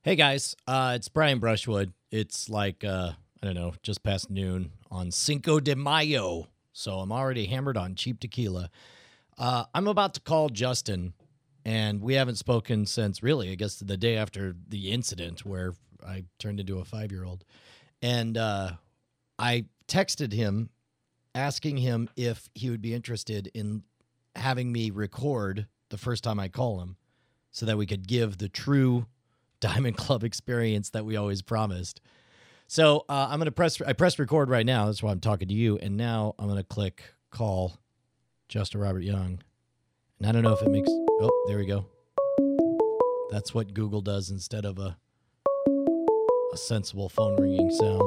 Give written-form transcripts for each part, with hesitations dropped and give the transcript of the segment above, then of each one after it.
Hey guys, it's Brian Brushwood. It's like, I don't know, just past noon on Cinco de Mayo. So I'm already hammered on cheap tequila. I'm about to call Justin, and we haven't spoken since really, I guess, the day after the incident where I turned into a 5-year-old. And I texted him asking him if he would be interested in having me record the first time I call him so that we could give the true Diamond Club experience that we always promised. So I'm going to I pressed record right now. That's why I'm talking to you. And now I'm going to click call Justin Robert Young. And I don't know if it makes, oh, there we go. That's what Google does instead of a sensible phone ringing sound.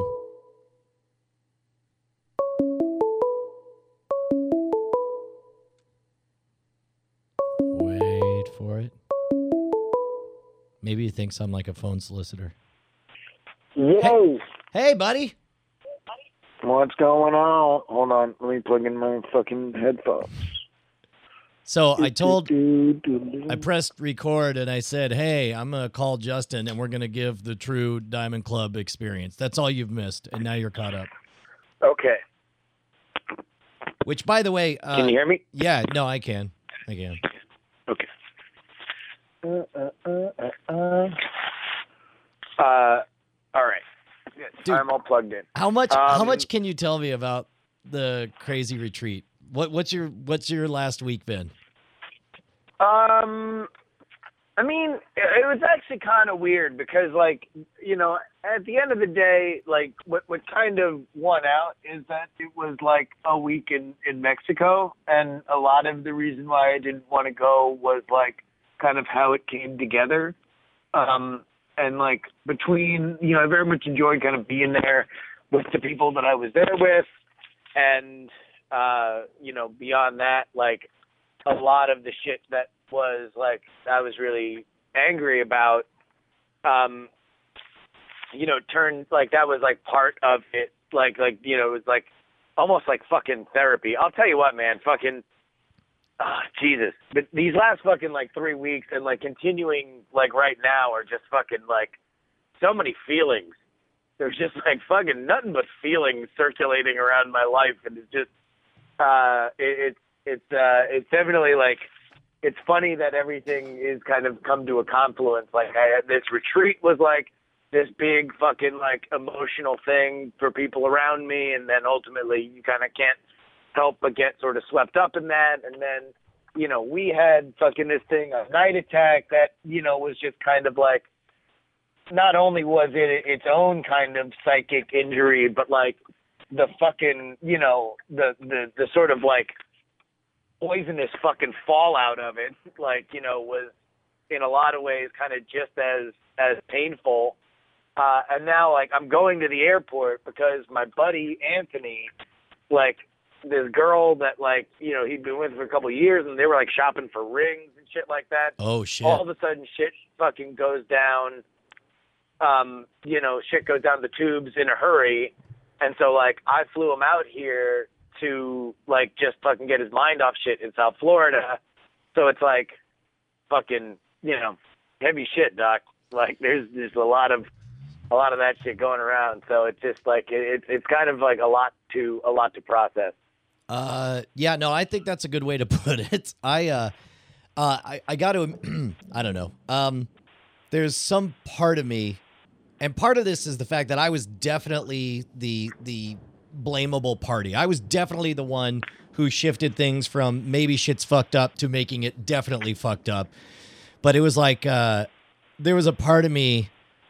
Wait for it. Maybe he thinks I'm like a phone solicitor. Whoa! Hey, buddy. What's going on? Hold on, let me plug in my fucking headphones. So I pressed record and I said, hey, I'm going to call Justin and we're going to give the true Diamond Club experience. That's all you've missed. And now you're caught up. Okay. Which, by the way... can you hear me? Yeah, no, I can. Okay. All right. Dude, I'm all plugged in. How much can you tell me about the crazy retreat? What's your last week been? I mean, it was actually kind of weird because, like, you know, at the end of the day, like, what kind of won out is that it was like a week in Mexico, and a lot of the reason why I didn't want to go was like kind of how it came together. And like between, you know, I very much enjoyed kind of being there with the people that I was there with. And, you know, beyond that, like a lot of the shit that was like, I was really angry about, you know, turned like that was like part of it. Like, you know, it was like almost like fucking therapy. I'll tell you what, man, fucking, Jesus. But these last fucking like 3 weeks and like continuing like right now are just fucking like so many feelings. There's just like fucking nothing but feelings circulating around my life, and it's just it's definitely like it's funny that everything is kind of come to a confluence. Like this retreat was like this big fucking like emotional thing for people around me, and then ultimately you kind of can't help but get sort of swept up in that. And then, you know, we had fucking this thing, a night attack that, you know, was just kind of like, not only was it its own kind of psychic injury, but like the fucking, you know, the sort of like poisonous fucking fallout of it, like, you know, was in a lot of ways kind of just as painful. And now, like, I'm going to the airport because my buddy Anthony, like, this girl that, like, you know, he'd been with for a couple of years, and they were like shopping for rings and shit like that. Oh shit. All of a sudden shit fucking goes down, you know, shit goes down the tubes in a hurry. And so, like, I flew him out here to, like, just fucking get his mind off shit in South Florida. So it's like fucking, you know, heavy shit, doc. Like, there's a lot of that shit going around. So it's just like it's kind of like a lot to process. Yeah, no, I think that's a good way to put it. I got to, I don't know. There's some part of me, and part of this is the fact that I was definitely the blamable party. I was definitely the one who shifted things from maybe shit's fucked up to making it definitely fucked up. But it was like, there was a part of me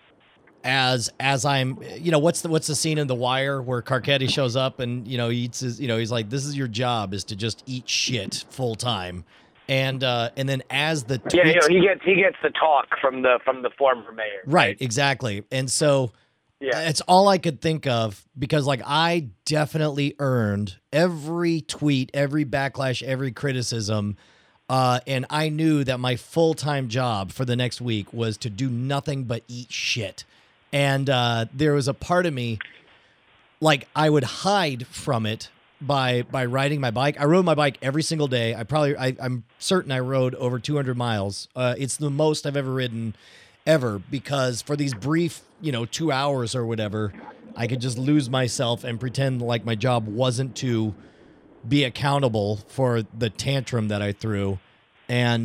as I'm, you know, what's the scene in The Wire where Carcetti shows up and, you know, he eats his, you know, he's like, this is your job, is to just eat shit full time. And then as the tweets, yeah, you know, he gets the talk from the former mayor. Right, exactly. And so yeah, it's all I could think of, because like I definitely earned every tweet, every backlash, every criticism. And I knew that my full-time job for the next week was to do nothing but eat shit. And there was a part of me, like, I would hide from it by riding my bike. I rode my bike every single day. I'm certain I rode over 200 miles. It's the most I've ever ridden. ever, because for these brief, 2 hours or whatever, I could just lose myself and pretend like my job wasn't to be accountable for the tantrum that I threw. And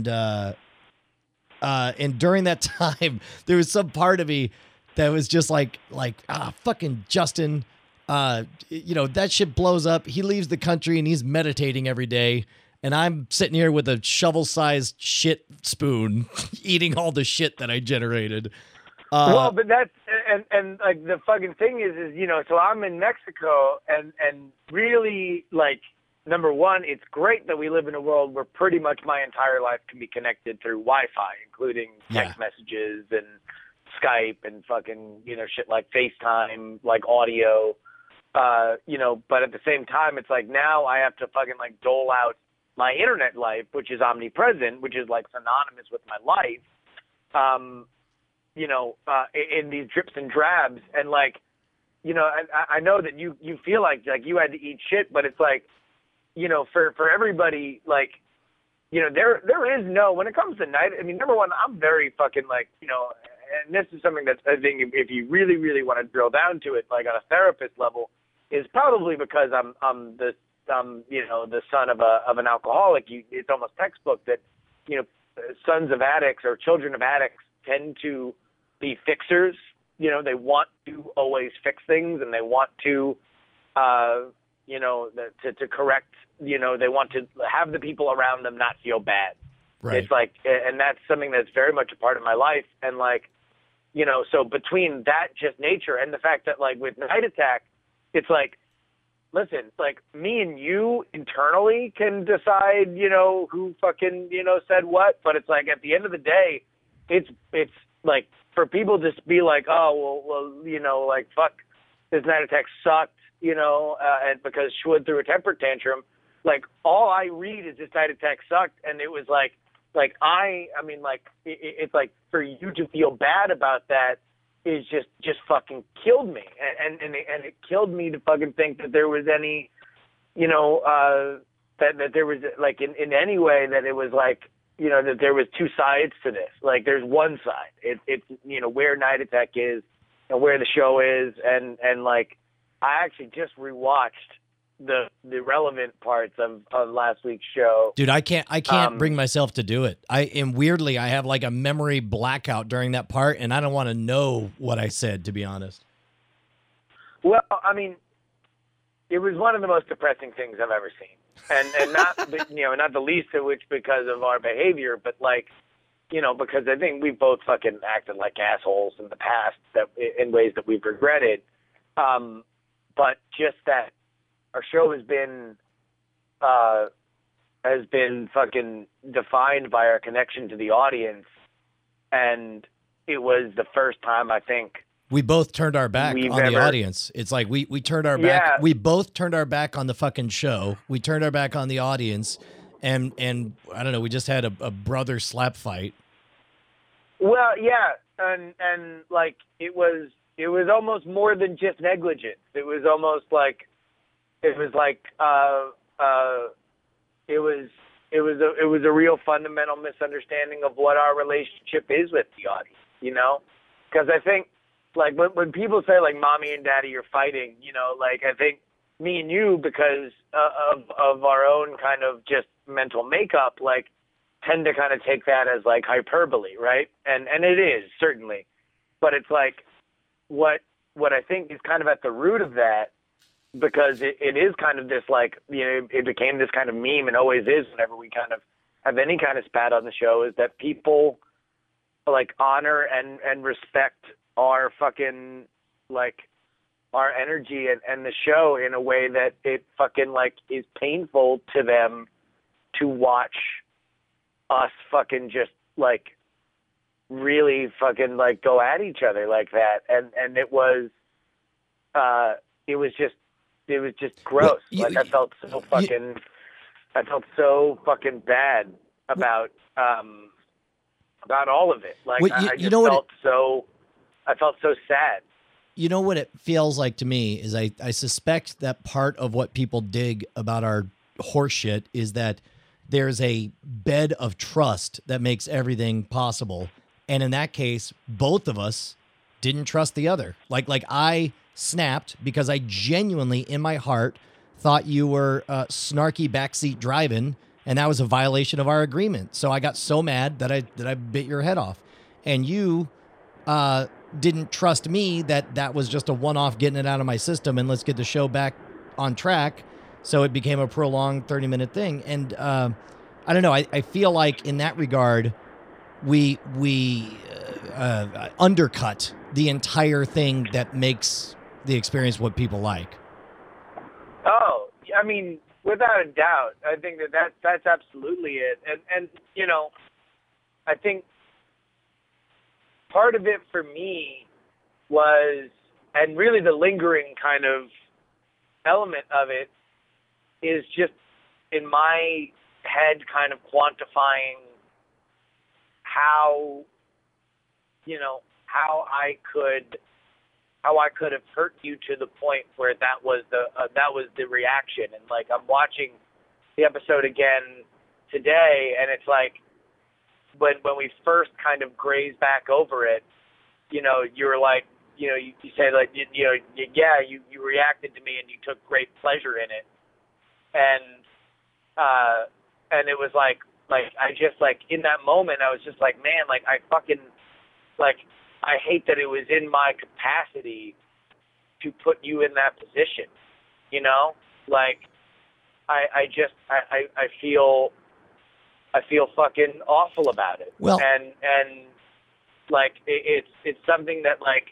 during that time, there was some part of me that was just like, fucking Justin, that shit blows up. He leaves the country and he's meditating every day. And I'm sitting here with a shovel-sized shit spoon eating all the shit that I generated. Well, but that's, and like the fucking thing is, so I'm in Mexico and really, like, number one, it's great that we live in a world where pretty much my entire life can be connected through Wi-Fi, including text messages and Skype and fucking, shit like FaceTime, like audio, but at the same time, it's like now I have to fucking like dole out my internet life, which is omnipresent, which is like synonymous with my life, in these drips and drabs. And like, I know that you feel like you had to eat shit, but it's like, for everybody, like, there is no, when it comes to night, I mean, number one, I'm very fucking like, and this is something that I think if you really, really want to drill down to it, like on a therapist level, is probably because I'm the son of an alcoholic. It's almost textbook that, sons of addicts or children of addicts tend to be fixers. They want to always fix things, and they want to, to correct, they want to have the people around them not feel bad. Right. It's like, and that's something that's very much a part of my life. And like, so between that just nature and the fact that like with Night Attack, it's like, listen, like me and you internally can decide, who fucking, said what, but it's like at the end of the day, it's like for people to be like, oh, well, like, fuck, this Night Attack sucked, and because Schwood threw a temper tantrum, like all I read is this Night Attack sucked. And it was like it's like for you to feel bad about that is just fucking killed me. And it killed me to fucking think that there was any, that there was like in any way that it was like, that there was two sides to this. Like there's one side. It's where Night Attack is and where the show is. And like, I actually just rewatched the relevant parts of last week's show. Dude, I can't bring myself to do it. Weirdly, I have like a memory blackout during that part, and I don't want to know what I said, to be honest. Well, I mean, it was one of the most depressing things I've ever seen. And not, not the least of which because of our behavior, but like, because I think we've both fucking acted like assholes in the past that in ways that we've regretted. But just that our show has been fucking defined by our connection to the audience. And it was the first time I think we both turned our back on the audience. It's like we turned our back. Yeah. We both turned our back on the fucking show. We turned our back on the audience, and I don't know. We just had a brother slap fight. Well, yeah, and like it was almost more than just negligence. It was almost like it was a real fundamental misunderstanding of what our relationship is with the audience. Because I think. Like when people say like mommy and daddy are fighting, like I think me and you, because of our own kind of just mental makeup, like tend to kind of take that as like hyperbole, right? And it is certainly, but it's like what I think is kind of at the root of that, because it is kind of this like, it became this kind of meme and always is whenever we kind of have any kind of spat on the show, is that people like honor and respect our fucking like our energy and the show in a way that it fucking like is painful to them to watch us fucking just like really fucking like go at each other like that. And it was just gross. Well, I felt so fucking bad about all of it. Like I felt so sad. You know what it feels like to me is I suspect that part of what people dig about our horseshit is that there's a bed of trust that makes everything possible. And in that case, both of us didn't trust the other. Like I snapped because I genuinely, in my heart, thought you were snarky backseat driving, and that was a violation of our agreement. So I got so mad that I bit your head off. And you didn't trust me that was just a one-off, getting it out of my system, and let's get the show back on track. So it became a prolonged 30-minute thing. And I don't know. I feel like in that regard, we undercut the entire thing that makes the experience what people like. Oh, I mean, without a doubt, I think that's absolutely it. And you know, I think part of it for me was, and really the lingering kind of element of it is just in my head kind of quantifying how, you know, how I could have hurt you to the point where that was the reaction. And like, I'm watching the episode again today, and it's like when we first kind of grazed back over it, you know, you were like, you know, you said like, you reacted to me and you took great pleasure in it. And it was like I just, like, in that moment, I was just like, man, like, I fucking, like, I hate that it was in my capacity to put you in that position, you know? Like, I feel fucking awful about it. Well, and like, it's something that, like,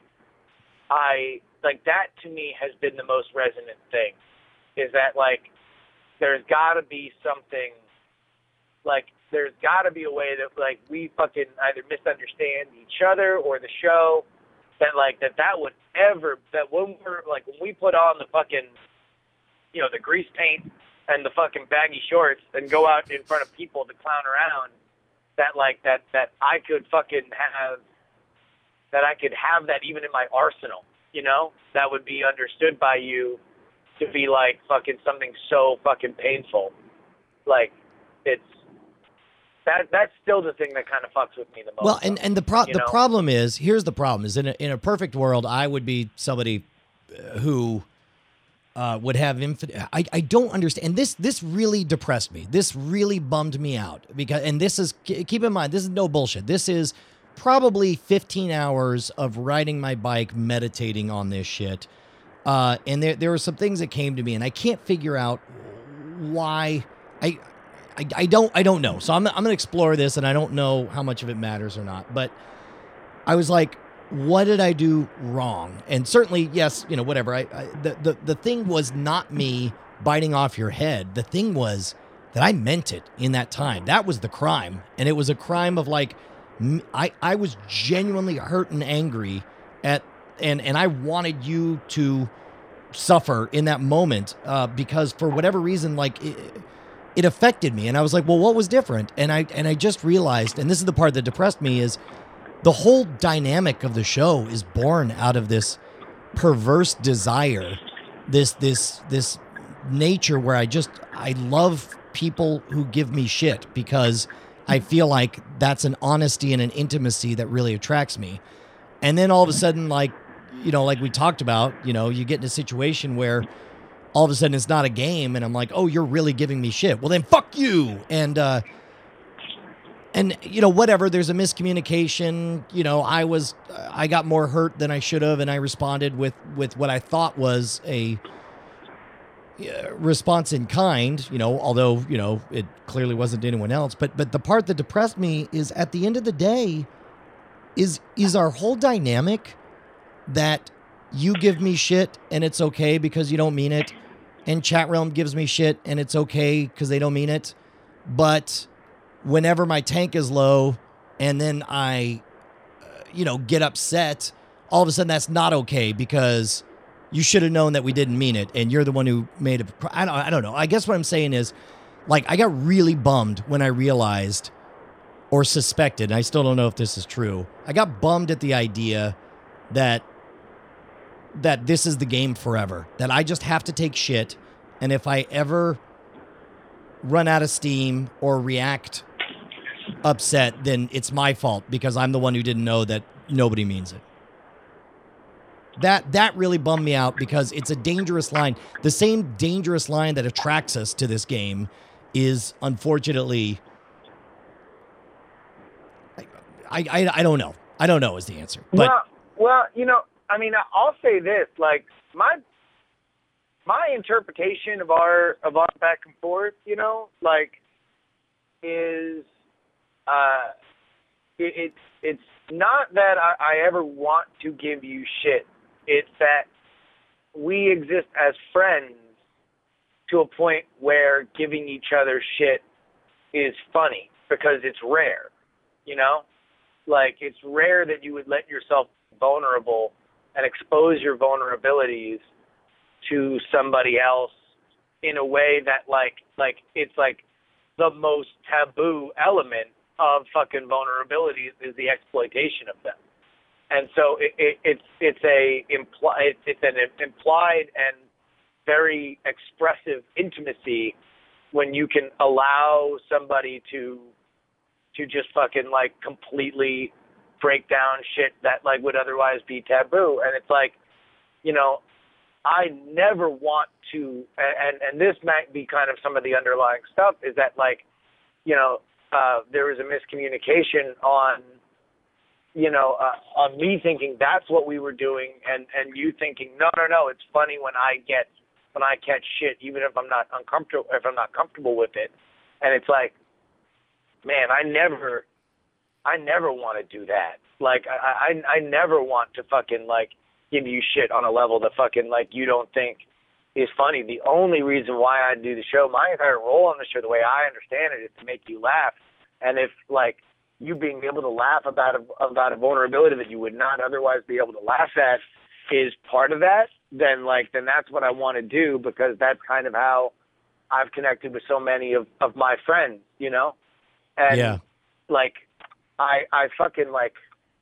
that to me has been the most resonant thing, is that, like, there's gotta be something, like, there's got to be a way that, like, we fucking either misunderstand each other or the show, that, like, that would ever, that when we're, like, when we put on the fucking, you know, the grease paint and the fucking baggy shorts and go out in front of people to clown around, that, like, that I could fucking have, that I could have that even in my arsenal, you know? That would be understood by you to be, like, fucking something so fucking painful. Like, it's, that's still the thing that kind of fucks with me the most. Well, and the problem is, here's the problem, is in a perfect world, I would be somebody who would have infinite. I don't understand. And this really depressed me. This really bummed me out, because, and this is, keep in mind, this is no bullshit. This is probably 15 hours of riding my bike, meditating on this shit. And there were some things that came to me, and I can't figure out why. I don't know. So I'm going to explore this, and I don't know how much of it matters or not. But I was like, what did I do wrong? And certainly, yes, you know, whatever. The thing was not me biting off your head. The thing was that I meant it in that time. That was the crime. And it was a crime of, like, I was genuinely hurt and angry and I wanted you to suffer in that moment because for whatever reason, like, it affected me. And I was like, well, what was different? And I just realized, and this is the part that depressed me, is the whole dynamic of the show is born out of this perverse desire, this nature where I love people who give me shit, because I feel like that's an honesty and an intimacy that really attracts me. And then all of a sudden, like, you know, like we talked about, you know, you get in a situation where all of a sudden it's not a game, and I'm like, oh, you're really giving me shit. Well, then fuck you. And you know, whatever, there's a miscommunication. You know, I got more hurt than I should have, and I responded with what I thought was a response in kind, you know, although, you know, it clearly wasn't to anyone else. But the part that depressed me is, at the end of the day, is our whole dynamic that you give me shit and it's okay because you don't mean it, and Chat Realm gives me shit and it's okay because they don't mean it. But whenever my tank is low and then I, you know, get upset, all of a sudden that's not okay because you should have known that we didn't mean it, and you're the one who made it. I don't know. I guess what I'm saying is, like, I got really bummed when I realized, or suspected, and I still don't know if this is true, I got bummed at the idea that this is the game forever, that I just have to take shit, and if I ever run out of steam or react upset, then it's my fault because I'm the one who didn't know that nobody means it. That really bummed me out because it's a dangerous line. The same dangerous line that attracts us to this game is unfortunately, I don't know. I don't know is the answer. But well, you know, I mean, I'll say this, like my interpretation of our back and forth, you know, like is it's not that I ever want to give you shit. It's that we exist as friends to a point where giving each other shit is funny because it's rare, you know? Like, it's rare that you would let yourself be vulnerable and expose your vulnerabilities to somebody else in a way that, like it's like the most taboo element of fucking vulnerability is the exploitation of them. And so it's an implied and very expressive intimacy when you can allow somebody to just fucking like completely break down shit that like would otherwise be taboo. And it's like, you know, I never want to, and this might be kind of some of the underlying stuff, is that like, you know, there was a miscommunication on, you know, on me thinking that's what we were doing, and you thinking no, it's funny when I catch shit, even if I'm not comfortable with it. And it's like, man, I never want to do that. Like, I never want to fucking like give you shit on a level that fucking like you don't think is funny. The only reason why I do the show, my entire role on the show, the way I understand it, is to make you laugh. And if like you being able to laugh about a vulnerability that you would not otherwise be able to laugh at is part of that, then that's what I want to do, because that's kind of how I've connected with so many of my friends, you know? And yeah. Like I fucking like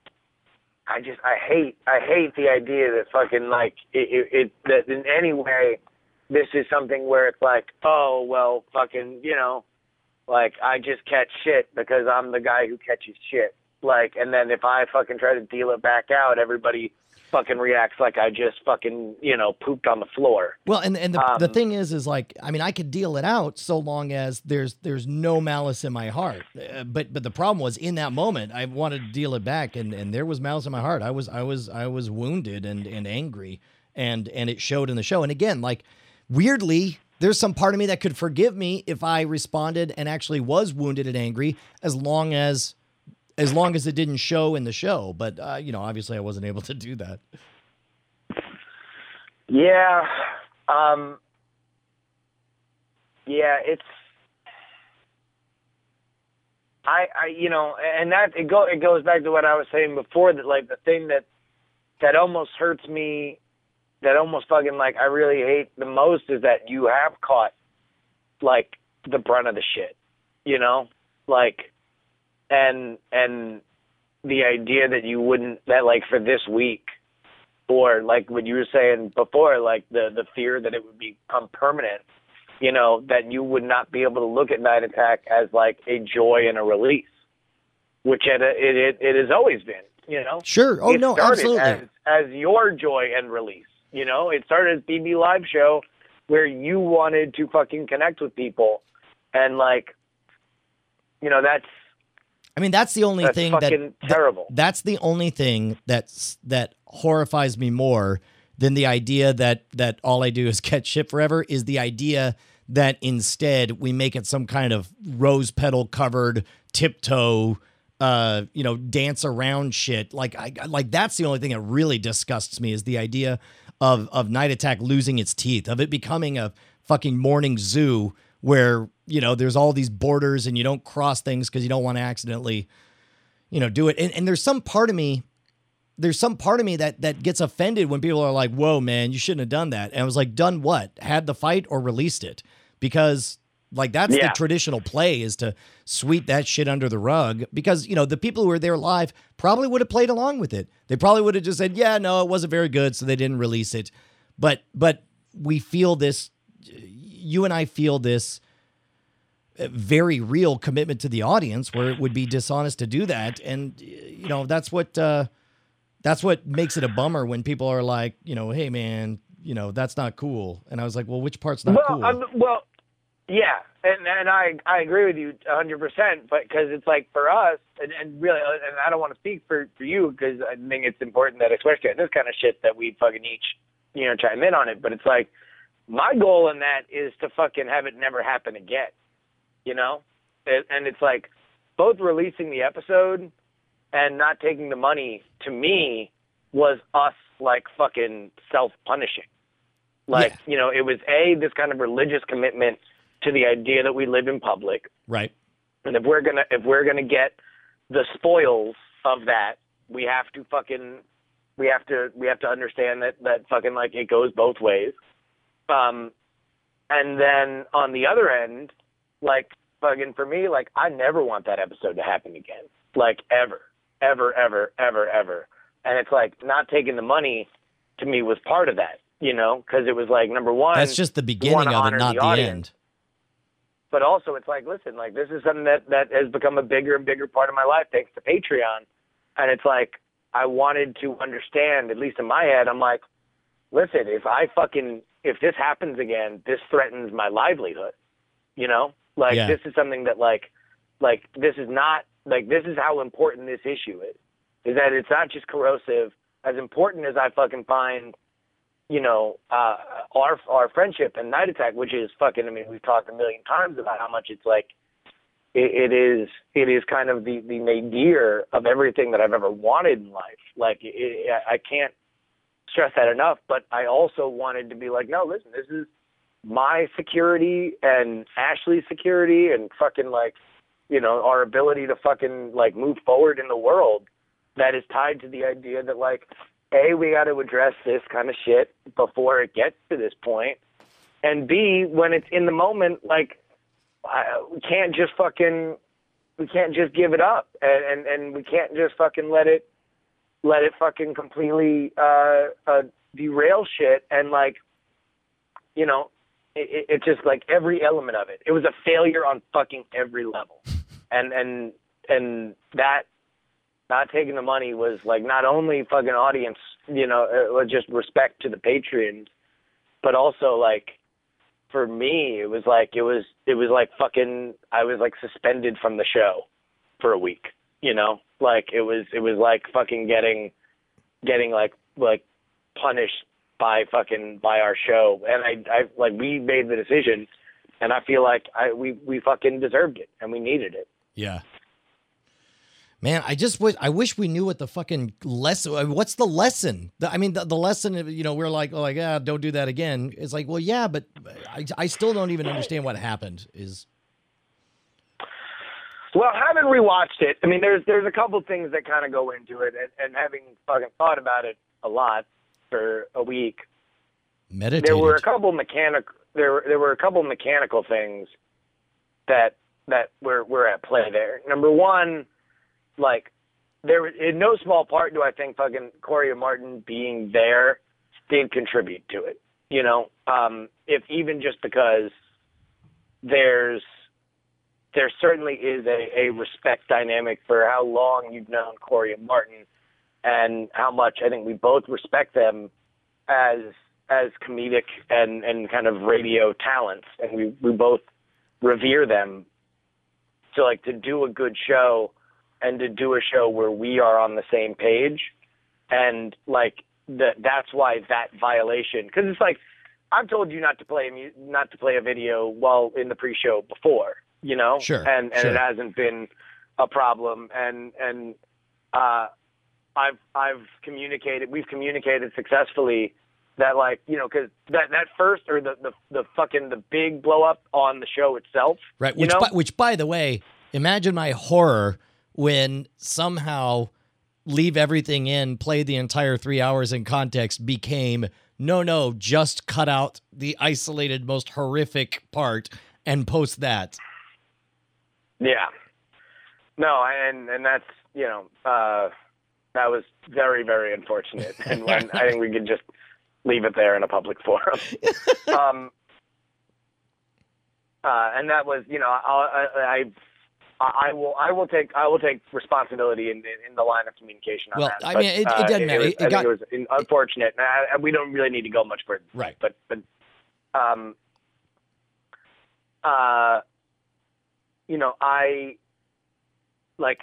I hate the idea that fucking like that in any way this is something where it's like, oh well, fucking, you know, like I just catch shit because I'm the guy who catches shit. Like, and then if I fucking try to deal it back out, everybody fucking reacts like I just fucking, you know, pooped on the floor. Well, and the thing is like, I mean, I could deal it out so long as there's no malice in my heart. But the problem was, in that moment, I wanted to deal it back, and there was malice in my heart. I was wounded and angry, and it showed in the show. And again, like, weirdly, there's some part of me that could forgive me if I responded and actually was wounded and angry, as long as it didn't show in the show. But, you know, obviously I wasn't able to do that. Yeah. Yeah, it's, I, you know, and that, it goes back to what I was saying before, that like the thing that almost hurts me, that almost fucking like I really hate the most, is that you have caught like the brunt of the shit, you know, like, and the idea that you wouldn't, that like for this week, or like what you were saying before, like the fear that it would become permanent, you know, that you would not be able to look at Night Attack as like a joy and a release, which it has always been, you know. Sure. Oh, no, absolutely. As your joy and release, you know. It started as BB Live Show, where you wanted to fucking connect with people, and like, you know, that's the only thing fucking terrible. That's the only thing that horrifies me more than the idea that all I do is catch shit forever, is the idea that instead we make it some kind of rose petal covered tiptoe, you know, dance around shit. Like that's the only thing that really disgusts me, is the idea of Night Attack losing its teeth, of it becoming a fucking morning zoo where, you know, there's all these borders and you don't cross things because you don't want to accidentally, you know, do it. And there's some part of me that gets offended when people are like, whoa, man, you shouldn't have done that. And I was like, done what? Had the fight or released it? Because like that's the traditional play, is to sweep that shit under the rug, because, you know, the people who were there live probably would have played along with it. They probably would have just said, yeah, no, it wasn't very good, so they didn't release it. But we feel this, you and I feel this a very real commitment to the audience, where it would be dishonest to do that. And that's what makes it a bummer when people are like, hey man, that's not cool. And I was like, well, which part's not cool? Yeah, and I agree with you 100%, but because it's like for us, and really, and I don't want to speak for you, because I think it's important that, especially on this kind of shit, that we fucking each, chime in on it, but it's like, my goal in that is to fucking have it never happen again, and it's like, both releasing the episode and not taking the money, to me, was us, like, fucking self-punishing. Like, it was this kind of religious commitment to the idea that we live in public. Right. And if we're gonna get the spoils of that, we have to understand that fucking, like, it goes both ways. And then on the other end, like, fucking for me, like, I never want that episode to happen again. Like, ever. And it's like, not taking the money to me was part of that, because it was like, number one, that's just the beginning of it, not the end. But also, it's like, listen, like, this is something that has become a bigger and bigger part of my life thanks to Patreon. And it's like, I wanted to understand, at least in my head, I'm like, listen, if this happens again, this threatens my livelihood, Like, This is something that, like, this is not, like, this is how important this issue is that it's not just corrosive. As important as I fucking find, our friendship and Night Attack, which is fucking, I mean, we've talked a million times about how much it's like, it is kind of the nadir of everything that I've ever wanted in life. Like, I can't stress that enough, but I also wanted to be like, no, listen, this is my security and Ashley's security and fucking, like, our ability to fucking, like, move forward in the world that is tied to the idea that, like, A, we got to address this kind of shit before it gets to this point, and B, when it's in the moment, like, we can't just give it up, and we can't just fucking let it fucking completely derail shit, and, like, it's just like every element of it. It was a failure on fucking every level, and that. Not taking the money was, like, not only fucking audience, just respect to the Patreons, but also, like, for me, it was like fucking, I was, like, suspended from the show for a week, like, it was like fucking getting like punished by our show. And I like, we made the decision, and I feel like we fucking deserved it, and we needed it. Yeah. Man, I wish we knew what the fucking lesson. What's the lesson? The lesson. We're like, yeah, don't do that again. It's like, well, yeah, but I still don't even understand what happened. Well, having rewatched it, I mean, there's a couple things that kind of go into it, and having fucking thought about it a lot for a week. Meditated. There were a couple mechanical things that were at play there. Number one. Like, there, in no small part do I think fucking Corey and Martin being there did contribute to it. If even just because there certainly is a respect dynamic for how long you've known Corey and Martin, and how much I think we both respect them as comedic and kind of radio talents, and we both revere them. So, like, to do a good show, and to do a show where we are on the same page, and, like, that's why that violation, because it's like, I've told you not to play a video while in the pre-show before, Sure. And sure. It hasn't been a problem, and we've communicated successfully that, like, because that first, or the fucking the big blow up on the show itself, right? Which by the way, imagine my horror when somehow Leave Everything In, play the entire 3 hours in context, became no, just cut out the isolated, most horrific part and post that. Yeah. No, and that's, that was very, very unfortunate. And I think we could just leave it there in a public forum. And that was, you know, I will take responsibility in the line of communication on Well, that. I mean, it doesn't matter. I think it was unfortunate. We don't really need to go much further. Right. But you know, I like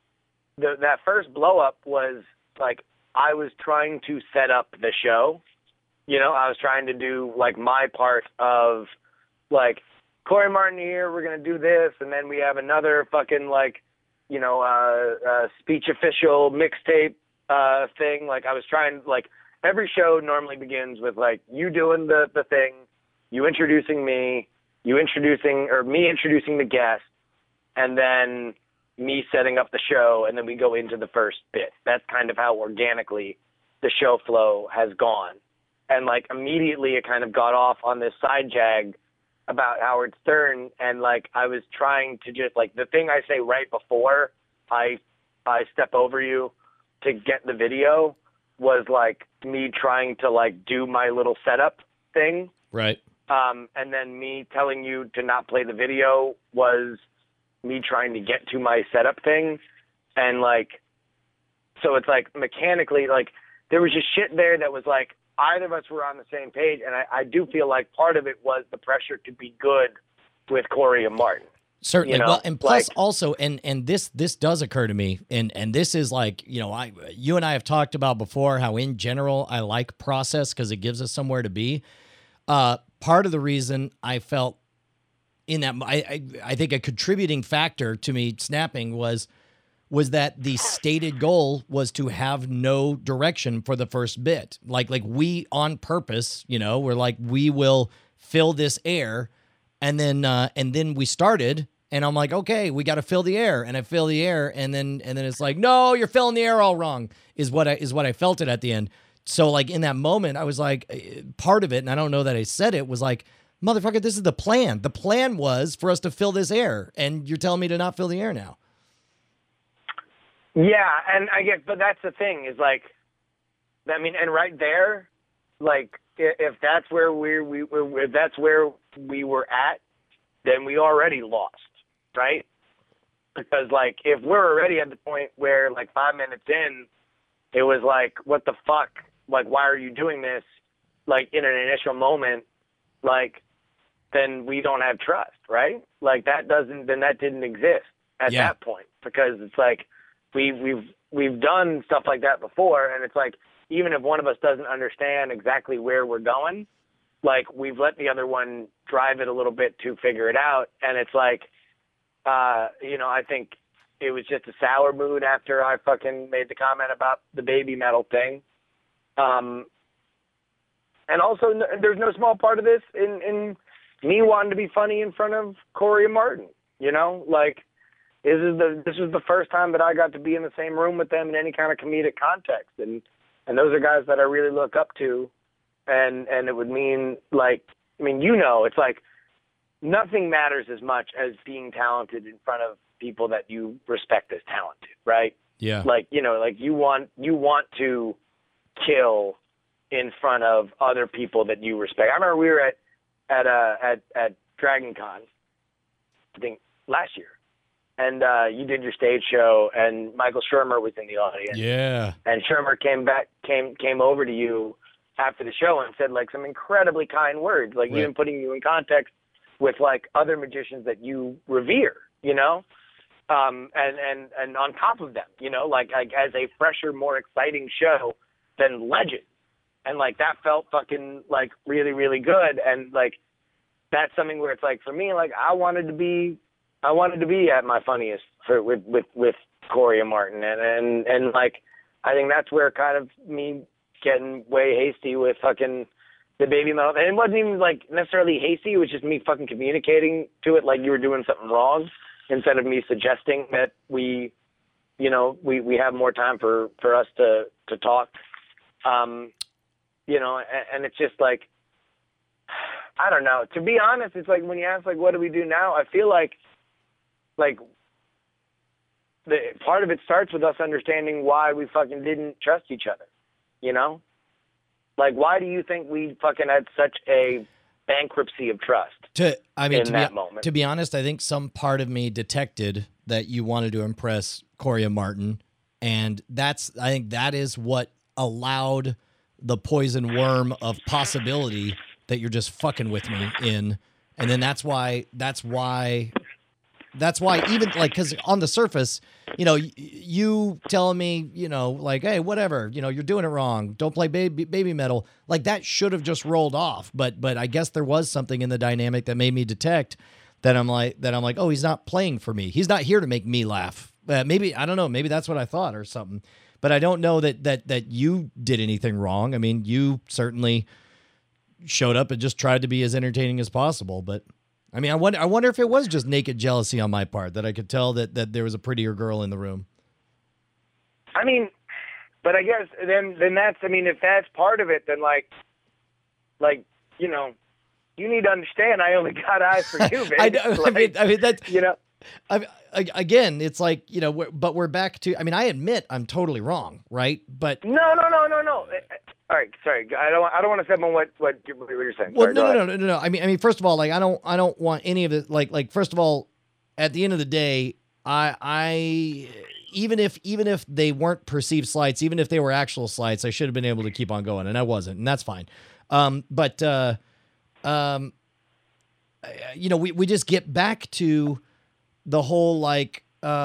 that first blow up was like I was trying to set up the show. You know, I was trying to do like my part of like, Corey Martin here, we're going to do this, and then we have another fucking, like, you know, speech official mixtape thing. Like, I was trying, like, every show normally begins with, like, you doing the thing, you introducing me, me introducing the guest, and then me setting up the show, and then we go into the first bit. That's kind of how organically the show flow has gone. And, like, immediately it kind of got off on this side jag about Howard Stern, and like I was trying to just like the thing I say right before I step over you to get the video was like me trying to like do my little setup thing. Right. And then me telling you to not play the video was me trying to get to my setup thing. And like, so it's like mechanically, like there was just shit there that was like, either of us were on the same page, and I do feel like part of it was the pressure to be good with Corey and Martin. Certainly. You know, well, and plus like, also, and this does occur to me, and this is like, you know, you and I have talked about before how in general I like process because it gives us somewhere to be. Part of the reason I felt in that, I think a contributing factor to me snapping was that the stated goal was to have no direction for the first bit. Like we on purpose, you know, we're like, we will fill this air. And then we started and I'm like, okay, we got to fill the air. And I fill the air. And then it's like, no, you're filling the air all wrong is what I felt it at the end. So like in that moment, I was like, part of it, and I don't know that I said it, was like, motherfucker, this is the plan. The plan was for us to fill this air. And you're telling me to not fill the air now. Yeah, and I guess, but that's the thing is like, I mean, and right there, like if that's where if that's where we were at, then we already lost, right? Because like if we're already at the point where like 5 minutes in, it was like, what the fuck? Like, why are you doing this? Like in an initial moment, like then we don't have trust, right? Like that didn't exist at that point because it's like. We've done stuff like that before, and it's like even if one of us doesn't understand exactly where we're going, like we've let the other one drive it a little bit to figure it out, and it's like, you know, I think it was just a sour mood after I fucking made the comment about the baby metal thing, and also there's no small part of this in me wanting to be funny in front of Corey and Martin, you know, like. This is the first time that I got to be in the same room with them in any kind of comedic context, and those are guys that I really look up to, and it would mean like, I mean, you know, it's like nothing matters as much as being talented in front of people that you respect as talented, right? Yeah. Like, you know, like you want to kill in front of other people that you respect. I remember we were at Dragon Con, I think last year. And you did your stage show, and Michael Shermer was in the audience. Yeah. And Shermer came over to you after the show and said like some incredibly kind words, like even putting you in context with like other magicians that you revere, you know, and on top of them, you know, like as a fresher, more exciting show than Legend, and like that felt fucking like really, really good, and like that's something where it's like for me, like I wanted to be at my funniest with Corey and Martin, and like I think that's where kind of me getting way hasty with fucking the baby metal, and it wasn't even like necessarily hasty. It was just me fucking communicating to it like you were doing something wrong, instead of me suggesting that we have more time for us to talk, you know, and it's just like I don't know. To be honest, it's like when you ask like what do we do now, I feel like the part of it starts with us understanding why we fucking didn't trust each other, you know? Like, why do you think we fucking had such a bankruptcy of trust. To be honest, I think some part of me detected that you wanted to impress Corey and Martin, and I think that is what allowed the poison worm of possibility that you're just fucking with me in. And then that's why even like, because on the surface, you telling me, like, hey, whatever, you're doing it wrong. Don't play baby metal. Like that should have just rolled off. But I guess there was something in the dynamic that made me detect that I'm like, oh, he's not playing for me. He's not here to make me laugh. Maybe, I don't know. Maybe that's what I thought or something. But I don't know that you did anything wrong. I mean, you certainly showed up and just tried to be as entertaining as possible. But I mean, I wonder if it was just naked jealousy on my part, that I could tell that there was a prettier girl in the room. I mean, but I guess then that's, I mean, if that's part of it, then like, you need to understand I only got eyes for you, baby. I mean, that's, again, it's like, but we're back to, I mean, I admit I'm totally wrong, right? But no. All right, sorry. I don't want to step on what you're saying. Well, sorry, no. I mean, first of all, like I don't want any of it. Like first of all, at the end of the day, I even if they weren't perceived slights, even if they were actual slights, I should have been able to keep on going, and I wasn't, and that's fine. We just get back to the whole like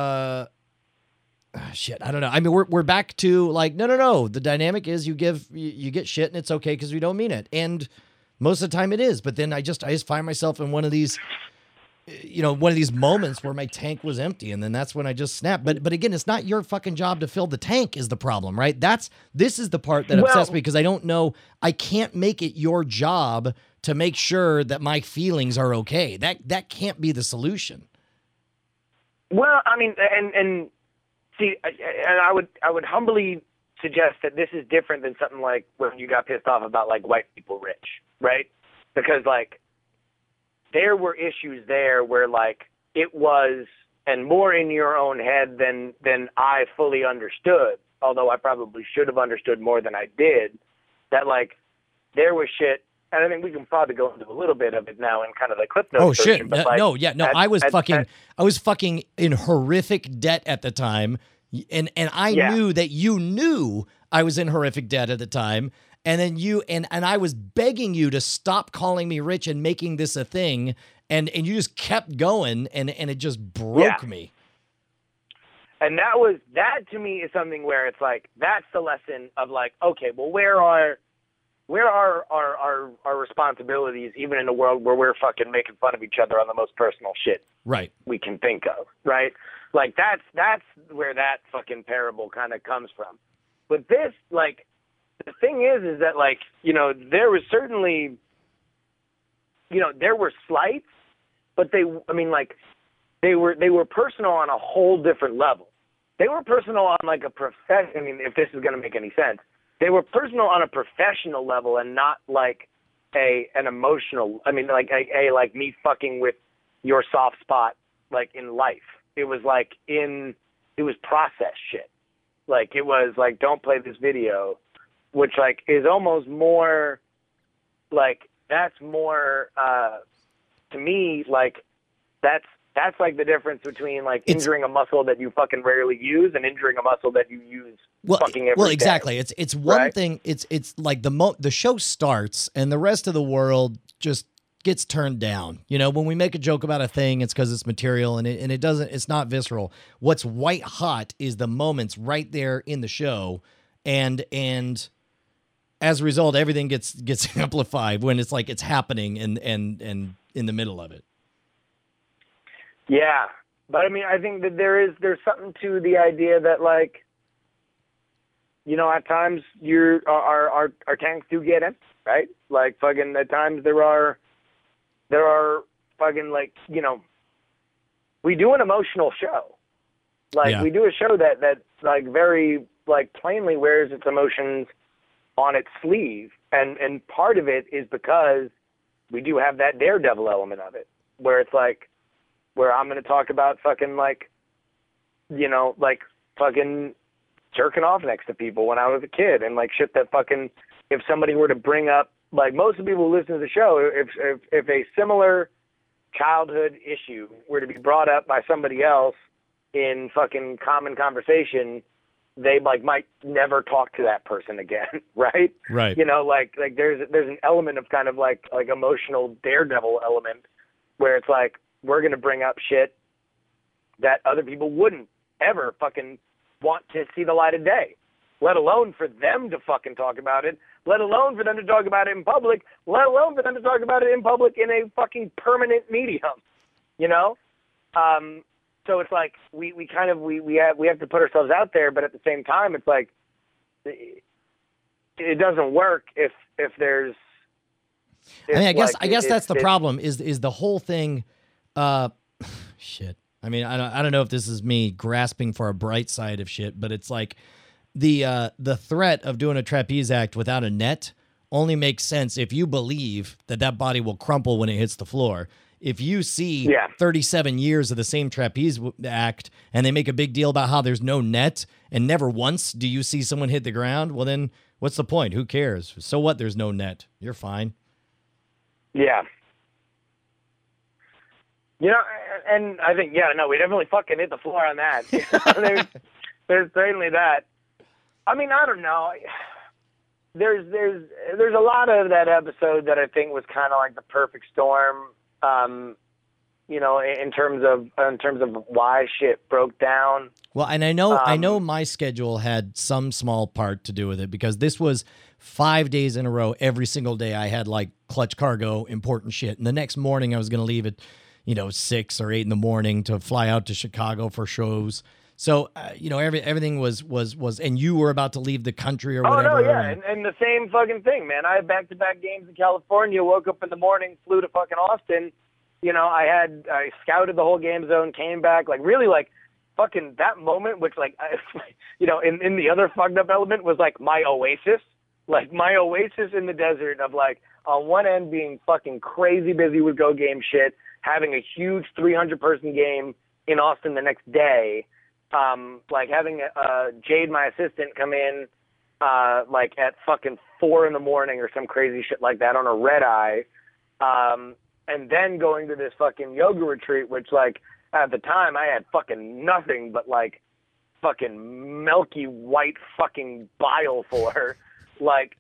shit, I don't know. I mean, we're back to like, no. The dynamic is you get shit and it's okay because we don't mean it. And most of the time it is. But then I just find myself in one of these moments where my tank was empty. And then that's when I just snap. But again, it's not your fucking job to fill the tank is the problem, right? This is the part that upsets me because I don't know. I can't make it your job to make sure that my feelings are okay. That can't be the solution. Well, I mean, and see, and I would humbly suggest that this is different than something like when you got pissed off about like white people rich, right? Because like there were issues there where like it was, and more in your own head than I fully understood, although I probably should have understood more than I did, that like there was shit. And I think we can probably go into a little bit of it now in kind of the Clip Notes version. But I was fucking in horrific debt at the time, and I knew that you knew I was in horrific debt at the time, and then and I was begging you to stop calling me rich and making this a thing, and you just kept going, and it just broke me. And that to me is something where it's like that's the lesson of like, okay, well, where are our responsibilities, even in a world where we're fucking making fun of each other on the most personal shit we can think of, right? Like that's where that fucking parable kind of comes from. But this, like, the thing is that like, there was certainly, there were slights, but they were personal on a whole different level. They were personal on like a profession. I mean, if this is going to make any sense. They were personal on a professional level and not like an emotional. I mean, like like me fucking with your soft spot, like in life. It was like it was process shit. Like it was like, don't play this video, which like is almost more like that's more to me like that's like the difference between like injuring a muscle that you fucking rarely use and injuring a muscle that you use fucking every day. Exactly. It's one thing. It's like the show starts and the rest of the world just gets turned down. When we make a joke about a thing, it's because it's material and it's not visceral. What's white hot is the moments right there in the show, and as a result, everything gets amplified when it's like it's happening and in the middle of it. Yeah, but I mean, I think that there's something to the idea that like, at times our tanks do get empty, right? Like fucking at times there are fucking like, we do an emotional show. Like we do a show that like very like plainly wears its emotions on its sleeve. And part of it is because we do have that daredevil element of it where it's like, where I'm going to talk about fucking like, like fucking jerking off next to people when I was a kid and like shit that fucking, if somebody were to bring up like most of the people who listen to the show, if a similar childhood issue were to be brought up by somebody else in fucking common conversation, they like might never talk to that person again, right? Right. You know, like there's an element of kind of like emotional daredevil element where it's like we're gonna bring up shit that other people wouldn't ever fucking want to see the light of day, let alone for them to fucking talk about it, let alone for them to talk about it in public, let alone for them to talk about it in public in a fucking permanent medium, you know? So it's like we have to put ourselves out there, but at the same time, it's like it doesn't work if there's. I mean, I guess that's the problem. Is the whole thing? Shit. I mean, I don't know if this is me grasping for a bright side of shit, but it's like the threat of doing a trapeze act without a net only makes sense if you believe that body will crumple when it hits the floor. If you see 37 years of the same trapeze act and they make a big deal about how there's no net and never once do you see someone hit the ground, well then what's the point? Who cares? So what? There's no net. You're fine. Yeah. You know, and I think, we definitely fucking hit the floor on that. There's certainly that. I mean, I don't know. There's a lot of that episode that I think was kind of like the perfect storm. You know, in terms of why shit broke down. Well, and I know my schedule had some small part to do with it because this was 5 days in a row. Every single day I had like clutch cargo, important shit. And the next morning I was going to leave at, 6 or 8 in the morning to fly out to Chicago for shows. So, everything was, and you were about to leave the country or whatever. Oh, no, yeah. And the same fucking thing, man. I had back-to-back games in California, woke up in the morning, flew to fucking Austin. You know, I scouted the whole game zone, came back, like really like fucking that moment, which like, in the other fucked up element was like my oasis in the desert of like on one end being fucking crazy busy with Go Game shit, having a huge 300-person game in Austin the next day. Like having Jade, my assistant, come in like at fucking 4 a.m. or some crazy shit like that on a red eye, and then going to this fucking yoga retreat, which like at the time I had fucking nothing but like fucking milky white fucking bile for, like,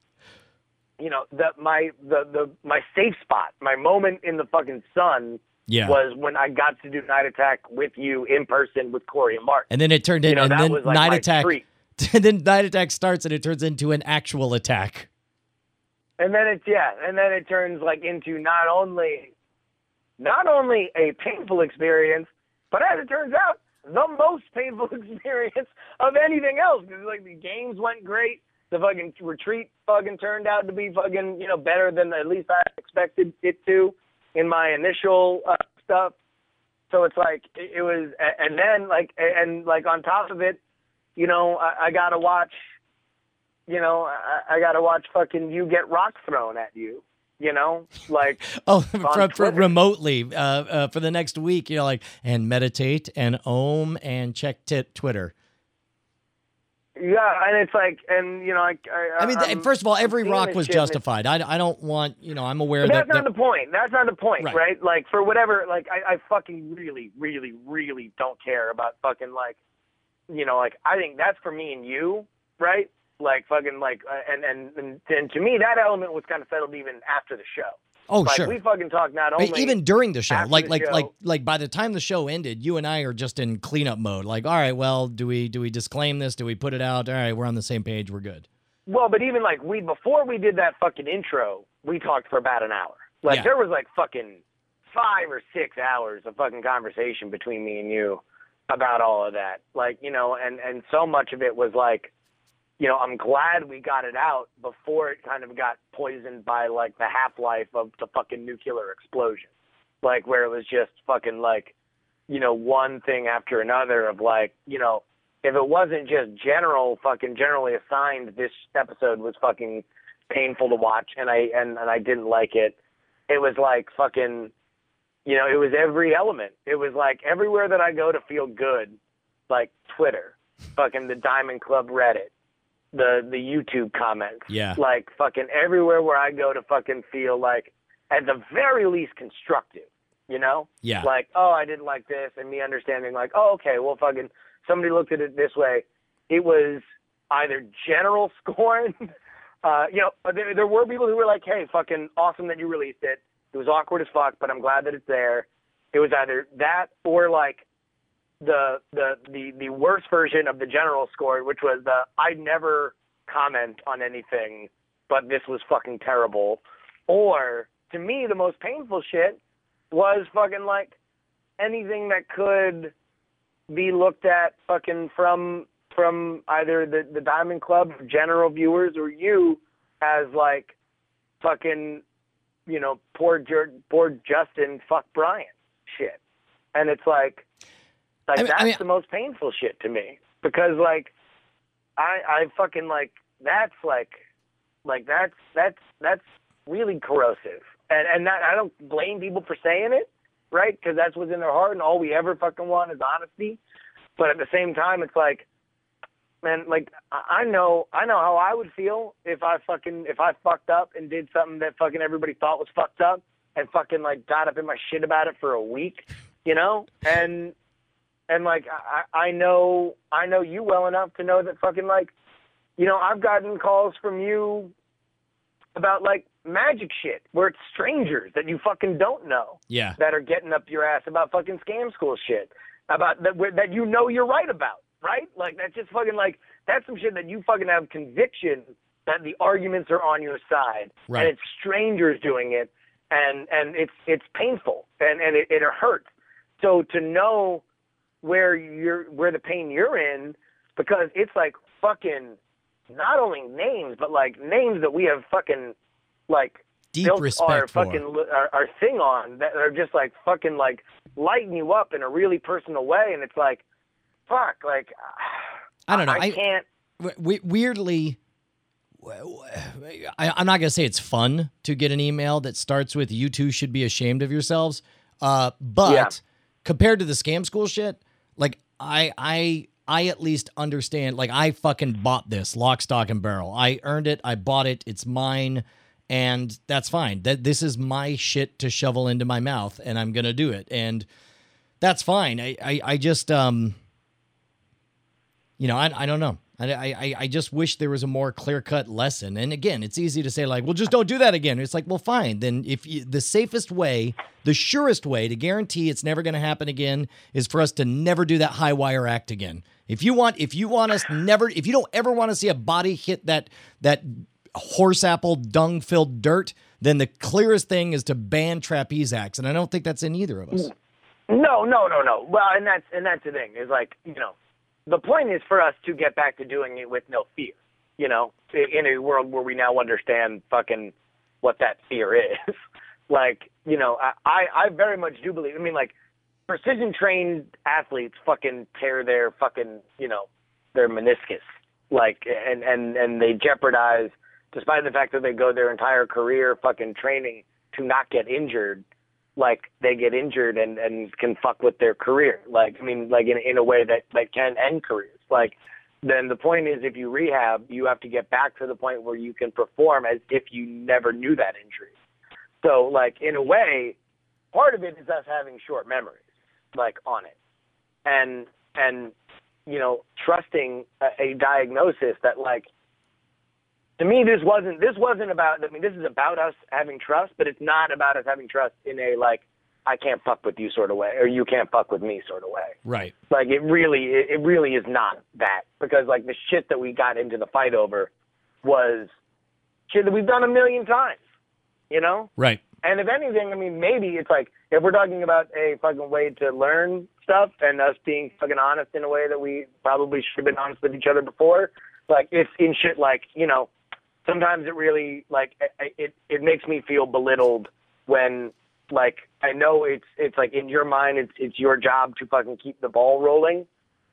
my safe spot, my moment in the fucking sun. Yeah. Was when I got to do Night Attack with you in person with Corey and Mark. And then it turned into like Night Attack. And then Night Attack starts and it turns into an actual attack. And then it turns like into not only a painful experience, but as it turns out, the most painful experience of anything else. Because like the games went great, the fucking retreat fucking turned out to be fucking better than at least I expected it to in my initial stuff. So it's like it was, and then like on top of it, I gotta watch, I gotta watch fucking you get rocks thrown at you, like for remotely for the next week, like and meditate and ohm and check Twitter. Yeah, and it's like, and I mean, first of all, every rock was justified. I don't want, I'm aware that. That's not the point. That's not the point, right? Like for whatever, like I fucking really, really, really don't care about fucking like, like I think that's for me and you, right? Like fucking like, and to me that element was kind of settled even after the show. Oh, like, sure. We fucking talked not only even during the show, like by the time the show ended, you and I are just in cleanup mode. Like, all right, well, do we disclaim this? Do we put it out? All right, we're on the same page. We're good. Well, but even like before we did that fucking intro, we talked for about an hour. Like there was like fucking 5 or 6 hours of fucking conversation between me and you about all of that. Like, and so much of it was like, I'm glad we got it out before it kind of got poisoned by like the half-life of the fucking nuclear explosion. Like where it was just fucking like, one thing after another of like, if it wasn't just generally assigned, this episode was fucking painful to watch and I didn't like it. It was like fucking, it was every element. It was like everywhere that I go to feel good, like Twitter, fucking the Diamond Club Reddit, the YouTube comments. Yeah. Like fucking everywhere where I go to fucking feel like at the very least constructive, you know? Yeah. Like, oh, I didn't like this, and me understanding like, oh, okay, well fucking somebody looked at it this way. It was either general scorn, you know, there were people who were like, hey, fucking awesome that you released it. It was awkward as fuck, but I'm glad that it's there. It was either that or like the worst version of the general score, which was the I never comment on anything, but this was fucking terrible. Or to me, the most painful shit was fucking like anything that could be looked at fucking from either the Diamond Club general viewers or you as like fucking, you know, poor Justin, fuck Brian shit. And it's like that's the most painful shit to me, because like I fucking like that's that's really corrosive, and that, I don't blame people for saying it, right? Because that's what's in their heart, and all we ever fucking want is honesty. But at the same time, it's like, man, like I know how I would feel if I fucked up and did something that fucking everybody thought was fucked up, and fucking like got up in my shit about it for a week, you know? And like I know you well enough to know that fucking like, you know, I've gotten calls from you about like magic shit where it's strangers that you fucking don't know, Yeah. that are getting up your ass about fucking scam school shit, about that you know you're right about, right? Like that's just fucking like, that's some shit that you fucking have conviction that the arguments are on your side, Right. and it's strangers doing it, and it's painful, and it hurts. So to know where the pain you're in, because it's like fucking not only names, but like names that we have fucking like Deep built respect our for. fucking our thing on, that are just like fucking like lighting you up in a really personal way, and it's like, fuck, like I don't know. I can't. Weirdly, I'm not gonna say it's fun to get an email that starts with "You two should be ashamed of yourselves," but Yeah. compared to the scam school shit, like I at least understand. Like I fucking bought this lock, stock, and barrel. I earned it. I bought it. It's mine, and that's fine. This is my shit to shovel into my mouth, and I'm gonna do it, and that's fine. I just you know, I don't know. I just wish there was a more clear-cut lesson. And again, it's easy to say like, well, just don't do that again. It's like, well, fine. Then the safest way, the surest way to guarantee it's never going to happen again is for us to never do that high wire act again. If you don't ever want to see a body hit that horse apple dung filled dirt, then the clearest thing is to ban trapeze acts. And I don't think that's in either of us. No. Well, and that's the thing, is like, you know, the point is for us to get back to doing it with no fear, you know, in a world where we now understand fucking what that fear is. Like, you know, I very much do believe, I mean, like, precision trained athletes fucking tear their fucking, you know, their meniscus, like, and they jeopardize, despite the fact that they go their entire career fucking training to not get injured. Like they get injured and can fuck with their career. Like, I mean, like in a way that can end careers. Like, then the point is, if you rehab, you have to get back to the point where you can perform as if you never knew that injury. So like, in a way, part of it is us having short memories, like on it. And, you know, trusting a diagnosis that like, to me, this wasn't about, I mean, this is about us having trust, but it's not about us having trust in a, like, I can't fuck with you sort of way, or you can't fuck with me sort of way. Right. Like, it really is not that, because, like, the shit that we got into the fight over was shit that we've done a million times, you know? Right. And if anything, I mean, maybe it's like, if we're talking about a fucking way to learn stuff and us being fucking honest in a way that we probably should have been honest with each other before, like, it's in shit like, you know, sometimes it really, like, it makes me feel belittled when, like, I know it's like in your mind, it's your job to fucking keep the ball rolling,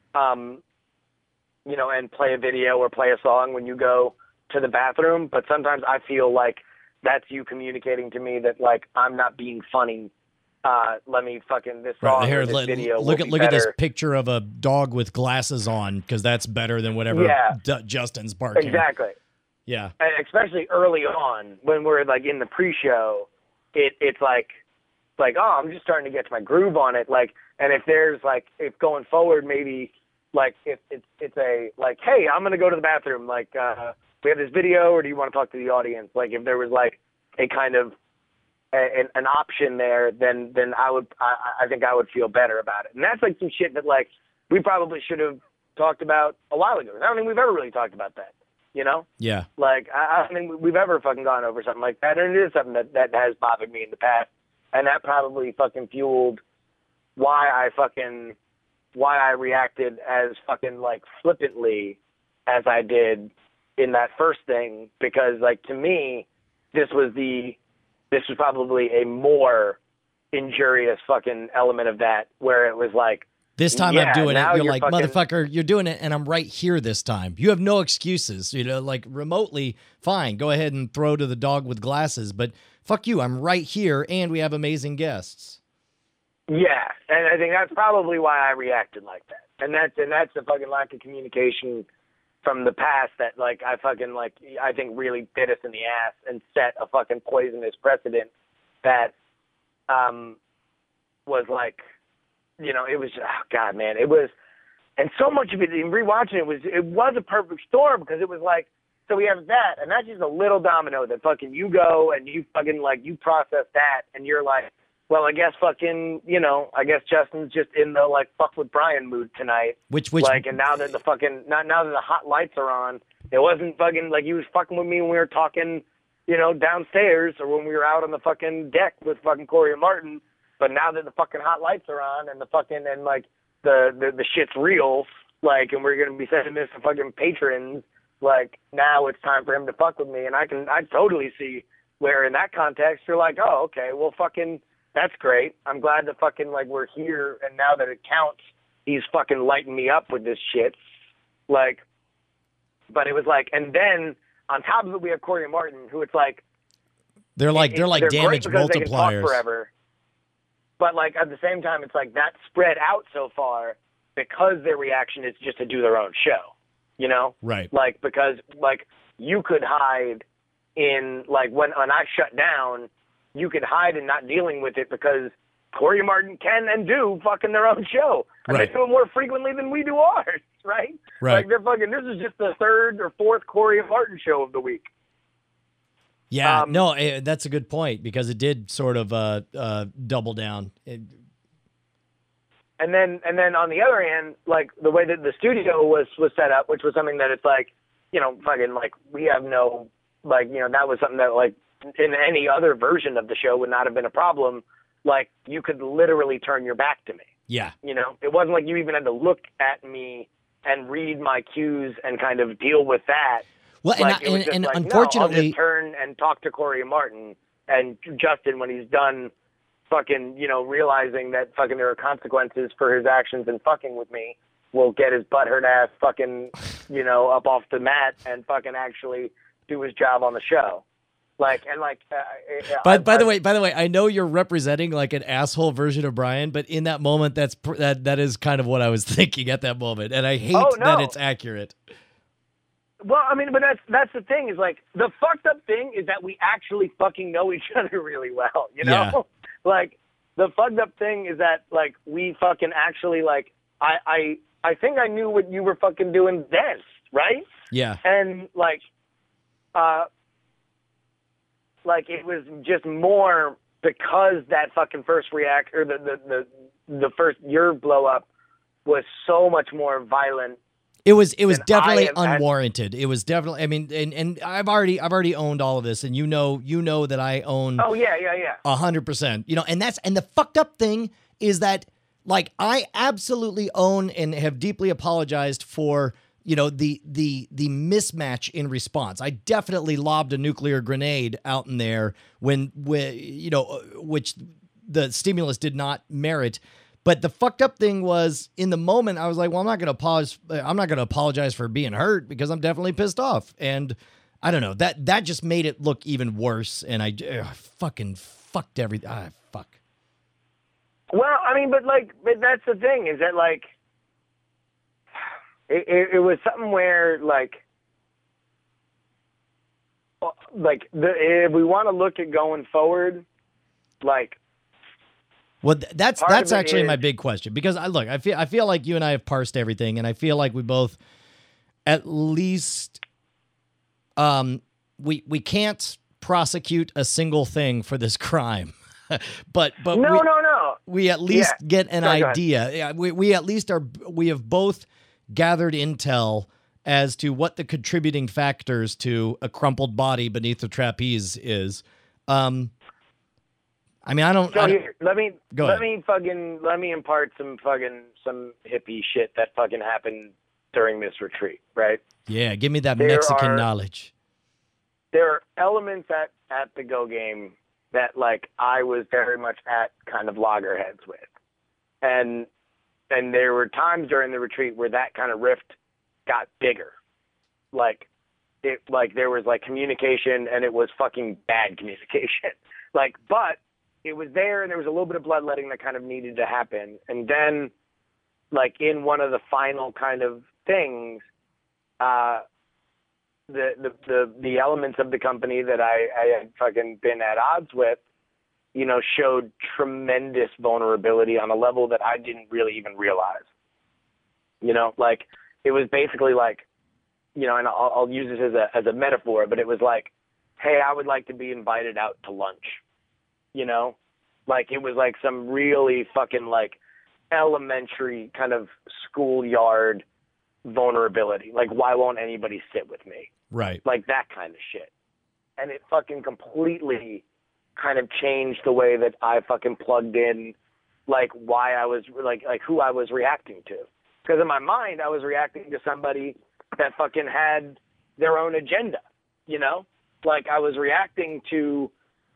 you know, and play a video or play a song when you go to the bathroom. But sometimes I feel like that's you communicating to me that, like, I'm not being funny let me fucking this song Right, here, or this video. look will at be at this better. picture of a dog with glasses on, because that's better than whatever Justin's barking. Exactly. Yeah. And especially early on when we're like in the pre-show, it's like, oh, I'm just starting to get my groove on it. Like, and if there's like, if going forward, maybe like if it's a like, hey, I'm gonna go to the bathroom. Like, we have this video, or do you want to talk to the audience? Like, if there was like a kind of an option there, then I think I would feel better about it. And that's like some shit that like we probably should have talked about a while ago. I don't think we've ever really talked about that. You know? Yeah. Like, I don't think we've ever fucking gone over something like that. And it is something that has bothered me in the past. And that probably fucking fueled why I reacted as fucking, like, flippantly as I did in that first thing. Because, like, to me, this was probably a more injurious fucking element of that, where it was like, this time I'm doing it. You're like, fucking, motherfucker, you're doing it, and I'm right here this time. You have no excuses. You know, like remotely, fine. Go ahead and throw to the dog with glasses, but fuck you. I'm right here, and we have amazing guests. Yeah, and I think that's probably why I reacted like that. And that's the fucking lack of communication from the past that, like, I think really bit us in the ass and set a fucking poisonous precedent that was like, you know, it was, oh God, man, it was, and so much of it, in rewatching it was a perfect storm, because it was like, so we have that, and that's just a little domino that fucking you go and you fucking, like, you process that, and you're like, well, I guess fucking, you know, I guess Justin's just in the, like, fuck with Brian mood tonight. Which like, and now that the fucking, now that the hot lights are on, it wasn't fucking, like, he was fucking with me when we were talking, you know, downstairs, or when we were out on the fucking deck with fucking Corey and Martin. But now that the fucking hot lights are on and the fucking, and like the shit's real, like, and we're going to be sending this to fucking patrons, like, now it's time for him to fuck with me. And I totally see where in that context you're like, oh, okay, well, fucking, that's great. I'm glad that fucking, like, we're here, and now that it counts, he's fucking lighting me up with this shit. Like, but it was like, and then on top of it, we have Corey and Martin, who it's like, they're damage multipliers. They can talk forever. But, like, at the same time, it's like that spread out so far because their reaction is just to do their own show, you know? Right. Like, because, like, you could hide in, like, when I shut down, you could hide in not dealing with it because Corey and Martin can and do fucking their own show. And right. They do it more frequently than we do ours, right? Right. Like, they're fucking, this is just the third or fourth Corey and Martin show of the week. Yeah, no, that's a good point, because it did sort of double down. And then on the other hand, like, the way that the studio was set up, which was something that it's like, you know, fucking, like, we have no, like, you know, that was something that, like, in any other version of the show would not have been a problem. Like, you could literally turn your back to me. Yeah. You know, it wasn't like you even had to look at me and read my cues and kind of deal with that. Well, like, and like, unfortunately, no, I'll just turn and talk to Corey and Martin, and Justin, when he's done fucking, you know, realizing that fucking there are consequences for his actions and fucking with me, will get his butthurt ass fucking, you know, up off the mat and fucking actually do his job on the show. Like, and like, by the way, I know you're representing like an asshole version of Brian, but in that moment, that is kind of what I was thinking at that moment, and I hate that it's accurate. Well, I mean, but that's the thing, is like, the fucked up thing is that we actually fucking know each other really well, you know? Yeah. Like, the fucked up thing is that, like, we fucking actually, like, I think I knew what you were fucking doing then, right? Yeah. And, like, it was just more because that fucking first or the first, your blow up was so much more violent. It was definitely unwarranted. It was definitely, I mean, and I've already owned all of this, and you know that I own. Oh yeah. 100%. You know, and the fucked up thing is that, like, I absolutely own and have deeply apologized for, you know, the mismatch in response. I definitely lobbed a nuclear grenade out in there when you know, which the stimulus did not merit. But the fucked up thing was, in the moment, I was like, well, I'm not going to apologize for being hurt, because I'm definitely pissed off. And I don't know, that just made it look even worse. And I fucking fucked everything. Fuck. Well, I mean, but that's the thing is that like, it was something where if we want to look at going forward, like, well, that's actually is, my big question, because I feel like you and I have parsed everything, and I feel like we both, at least, we can't prosecute a single thing for this crime, but no. we at least get an idea. Yeah, we at least we have both gathered intel as to what the contributing factors to a crumpled body beneath the trapeze is. I mean, let me impart some hippie shit that fucking happened during this retreat, right? Yeah, give me that Mexican knowledge. There are elements at the Go game that like I was very much at kind of loggerheads with, and there were times during the retreat where that kind of rift got bigger, like there was like communication, and it was fucking bad communication, but it was there, and there was a little bit of bloodletting that kind of needed to happen. And then, like, in one of the final kind of things, the elements of the company that I had fucking been at odds with, you know, showed tremendous vulnerability on a level that I didn't really even realize. You know, like, it was basically like, you know, and I'll use this as a metaphor, but it was like, hey, I would like to be invited out to lunch. You know, like it was like some really fucking like elementary kind of schoolyard vulnerability. Like, why won't anybody sit with me? Right. Like that kind of shit. And it fucking completely kind of changed the way that I fucking plugged in, like why I was like who I was reacting to. Because in my mind, I was reacting to somebody that fucking had their own agenda, you know? Like I was reacting to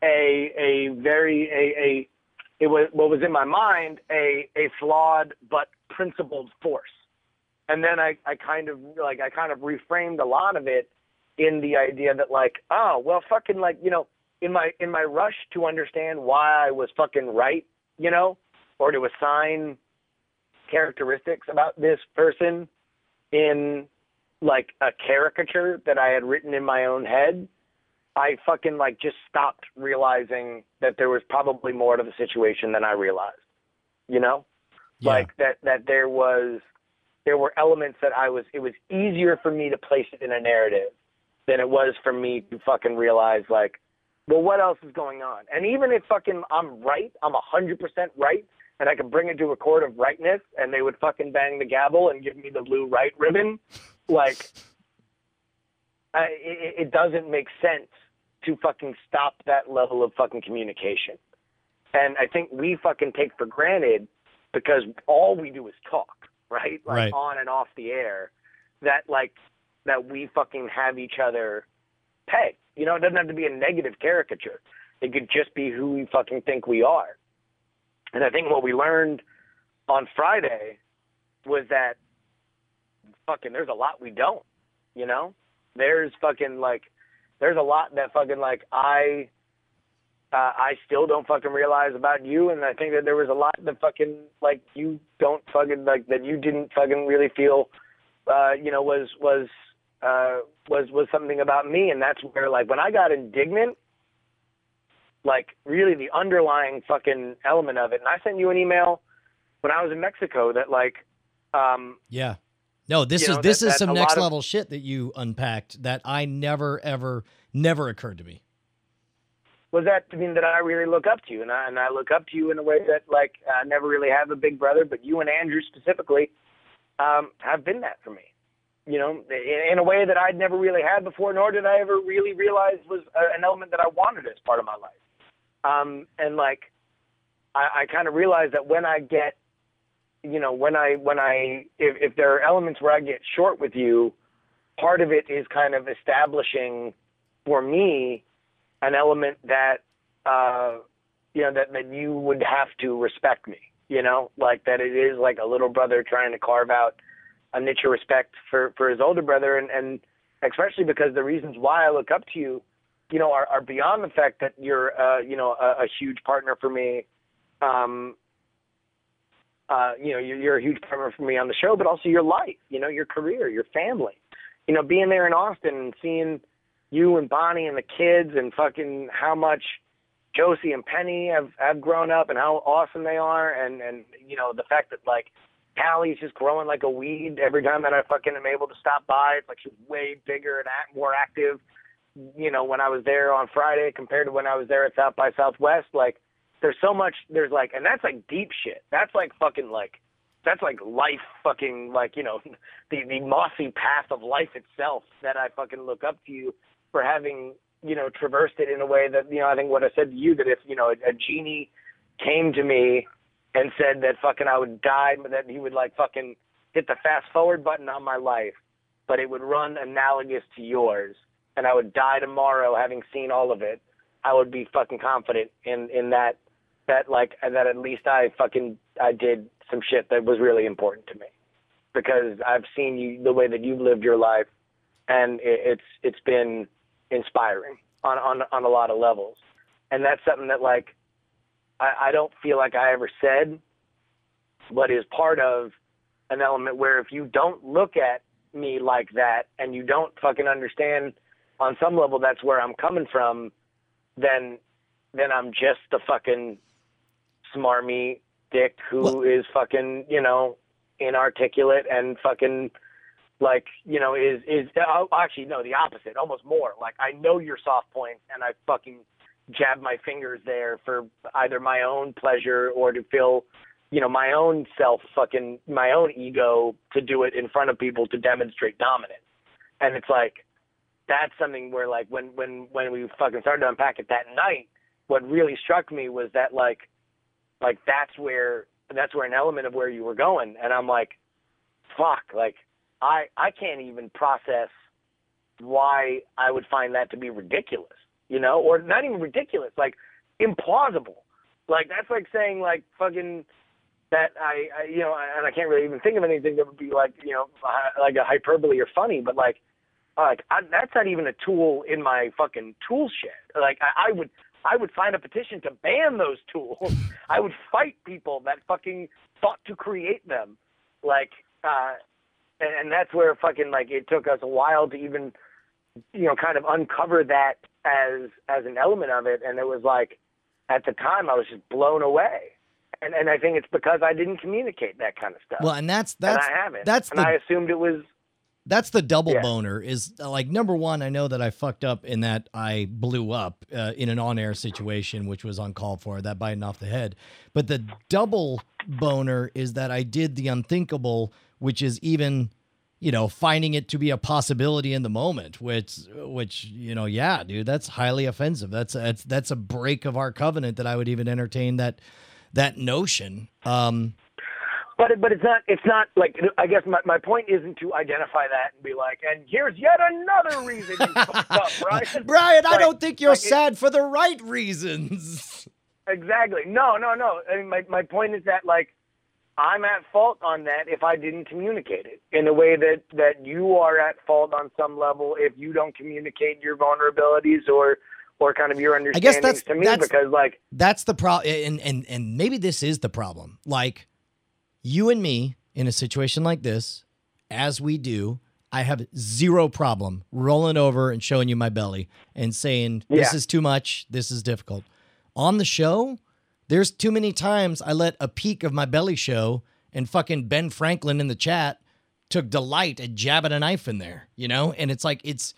it was what was in my mind a flawed but principled force. And then I kind of reframed a lot of it in the idea that like, oh well, fucking like, you know, in my rush to understand why I was fucking right, you know, or to assign characteristics about this person in like a caricature that I had written in my own head, I fucking like just stopped realizing that there was probably more to the situation than I realized, you know, like that there were elements that it was easier for me to place it in a narrative than it was for me to fucking realize like, well, what else is going on? And even if fucking I'm right, I'm 100% right, and I can bring it to a court of rightness and they would fucking bang the gavel and give me the blue right ribbon, like, it doesn't make sense to fucking stop that level of fucking communication. And I think we fucking take for granted, because all we do is talk, right? Like right. On and off the air, that we fucking have each other pegged. You know, it doesn't have to be a negative caricature. It could just be who we fucking think we are. And I think what we learned on Friday was that fucking there's a lot we don't, you know? There's a lot that fucking like I still don't fucking realize about you, and I think that there was a lot that fucking like you don't fucking like that you didn't fucking really feel you know was something about me. And that's where like when I got indignant, like really the underlying fucking element of it, and I sent you an email when I was in Mexico that like yeah. No, this is some next level shit that you unpacked that I never occurred to me. Was that to mean that I really look up to you, and I look up to you in a way that like I never really have a big brother, but you and Andrew specifically have been that for me. You know, in a way that I'd never really had before, nor did I ever really realize was an element that I wanted as part of my life. And like I kind of realized that when I get, you know, if there are elements where I get short with you, part of it is kind of establishing for me an element that, you know, that you would have to respect me, you know, like that it is like a little brother trying to carve out a niche of respect for his older brother. And especially because the reasons why I look up to you, you know, are beyond the fact that you're, you know, a huge partner for me, you're a huge partner for me on the show, but also your life, your career, your family. Being there in Austin and seeing you and Bonnie and the kids and fucking how much Josie and Penny have grown up and how awesome they are. And the fact that like Callie's just growing like a weed every time that I fucking am able to stop by. It's like she's way bigger and more active, when I was there on Friday compared to when I was there at South by Southwest. Like there's so much, and that's like deep shit. That's like fucking like, that's like life fucking like, the mossy path of life itself that I fucking look up to you for having, traversed it in a way that, I think what I said to you, that if, a genie came to me and said that fucking I would die, but that he would like fucking hit the fast forward button on my life, but it would run analogous to yours, and I would die tomorrow having seen all of it, I would be fucking confident in that at least I did some shit that was really important to me, because I've seen you, the way that you've lived your life, and it's been inspiring on a lot of levels. And that's something that like I don't feel like I ever said, but is part of an element where if you don't look at me like that and you don't fucking understand on some level that's where I'm coming from, then I'm just the fucking smarmy dick who is fucking, inarticulate and fucking like, actually, no, the opposite, almost more. Like, I know your soft points, and I fucking jab my fingers there for either my own pleasure or to feel, my own self, fucking my own ego, to do it in front of people to demonstrate dominance. And it's like, that's something where like when we fucking started to unpack it that night, what really struck me was that like that's where an element of where you were going. And I'm like, fuck, like I can't even process why I would find that to be ridiculous, or not even ridiculous, like implausible. Like that's like saying like fucking that I and I can't really even think of anything that would be like, like a hyperbole or funny, but that's not even a tool in my fucking tool shed. Like I would sign a petition to ban those tools. I would fight people that fucking thought to create them. Like, and that's where fucking like it took us a while to even, kind of uncover that as an element of it. And it was like, at the time I was just blown away. And I think it's because I didn't communicate that kind of stuff. Well, and I haven't. I assumed it was. That's the double boner is like, number one, I know that I fucked up in that I blew up in an on-air situation, which was uncalled for, that biting off the head. But the double boner is that I did the unthinkable, which is even, finding it to be a possibility in the moment, which, yeah, dude, that's highly offensive. That's a break of our covenant that I would even entertain that notion. But it's not like, I guess my point isn't to identify that and be like, and here's yet another reason you fucked up, Brian. Brian, I don't think you're sad for the right reasons. Exactly. No. I mean, my point is that like, I'm at fault on that if I didn't communicate it in a way that you are at fault on some level if you don't communicate your vulnerabilities or kind of your understandings to me, because like that's the problem. And maybe this is the problem. Like, you and me in a situation like this, as we do, I have zero problem rolling over and showing you my belly and saying, this is too much, this is difficult. On the show, there's too many times I let a peek of my belly show, and fucking Ben Franklin in the chat took delight at jabbing a knife in there, And it's like, it's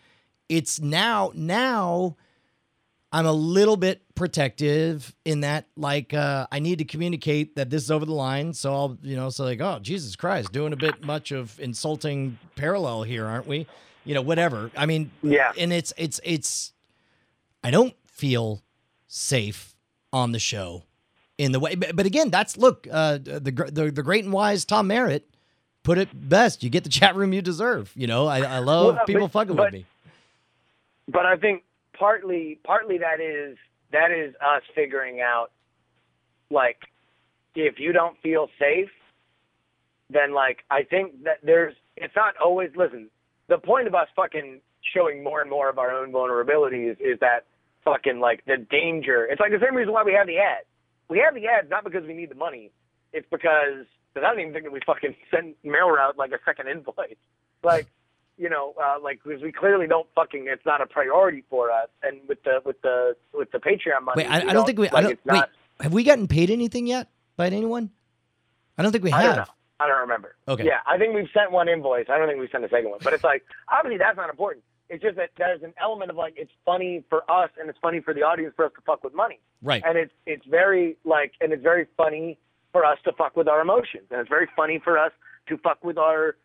now I'm a little bit protective in that, like, I need to communicate that this is over the line. So I'll, so like, oh, Jesus Christ, doing a bit much of insulting parallel here, aren't we? Whatever. I mean, yeah. And it's, I don't feel safe on the show in the way, but again, the great and wise Tom Merritt put it best. You get the chat room you deserve. I love people fucking with me. But I think, Partly that is us figuring out, like, if you don't feel safe, then like I think that it's not always, listen, the point of us fucking showing more and more of our own vulnerabilities is that fucking like the danger. It's like the same reason why we have the ads. We have the ads not because we need the money. It's because because I don't even think that we fucking sent mail route like a second invoice. Like, you know, like, because we clearly don't fucking, it's not a priority for us. And with the Patreon money, wait, I don't think we, like, wait, have we gotten paid anything yet by anyone? I don't think we have. I don't know. I don't remember. Okay. Yeah, I think we've sent one invoice. I don't think we've sent a second one. But it's like, obviously that's not important. It's just that there's an element of like, it's funny for us and it's funny for the audience for us to fuck with money. Right. And it's very like, and it's very funny for us to fuck with our emotions. And it's very funny for us to fuck with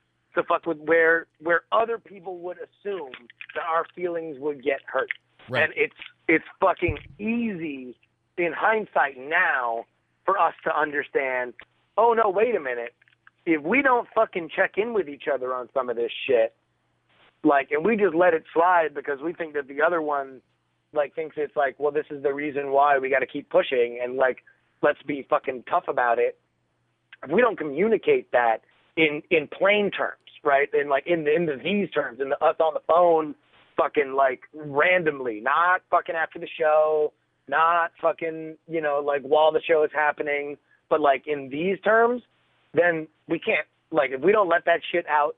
where other people would assume that our feelings would get hurt. Right. And it's fucking easy in hindsight now for us to understand, oh no, wait a minute. If we don't fucking check in with each other on some of this shit, like, and we just let it slide because we think that the other one, like, thinks it's like, well, this is the reason why we got to keep pushing and, like, let's be fucking tough about it. If we don't communicate that in plain terms, right, in, like, in these terms, in us on the phone, fucking, like, randomly, not fucking after the show, not fucking, you know, like, while the show is happening, but, like, in these terms, then we can't, like, if we don't let that shit out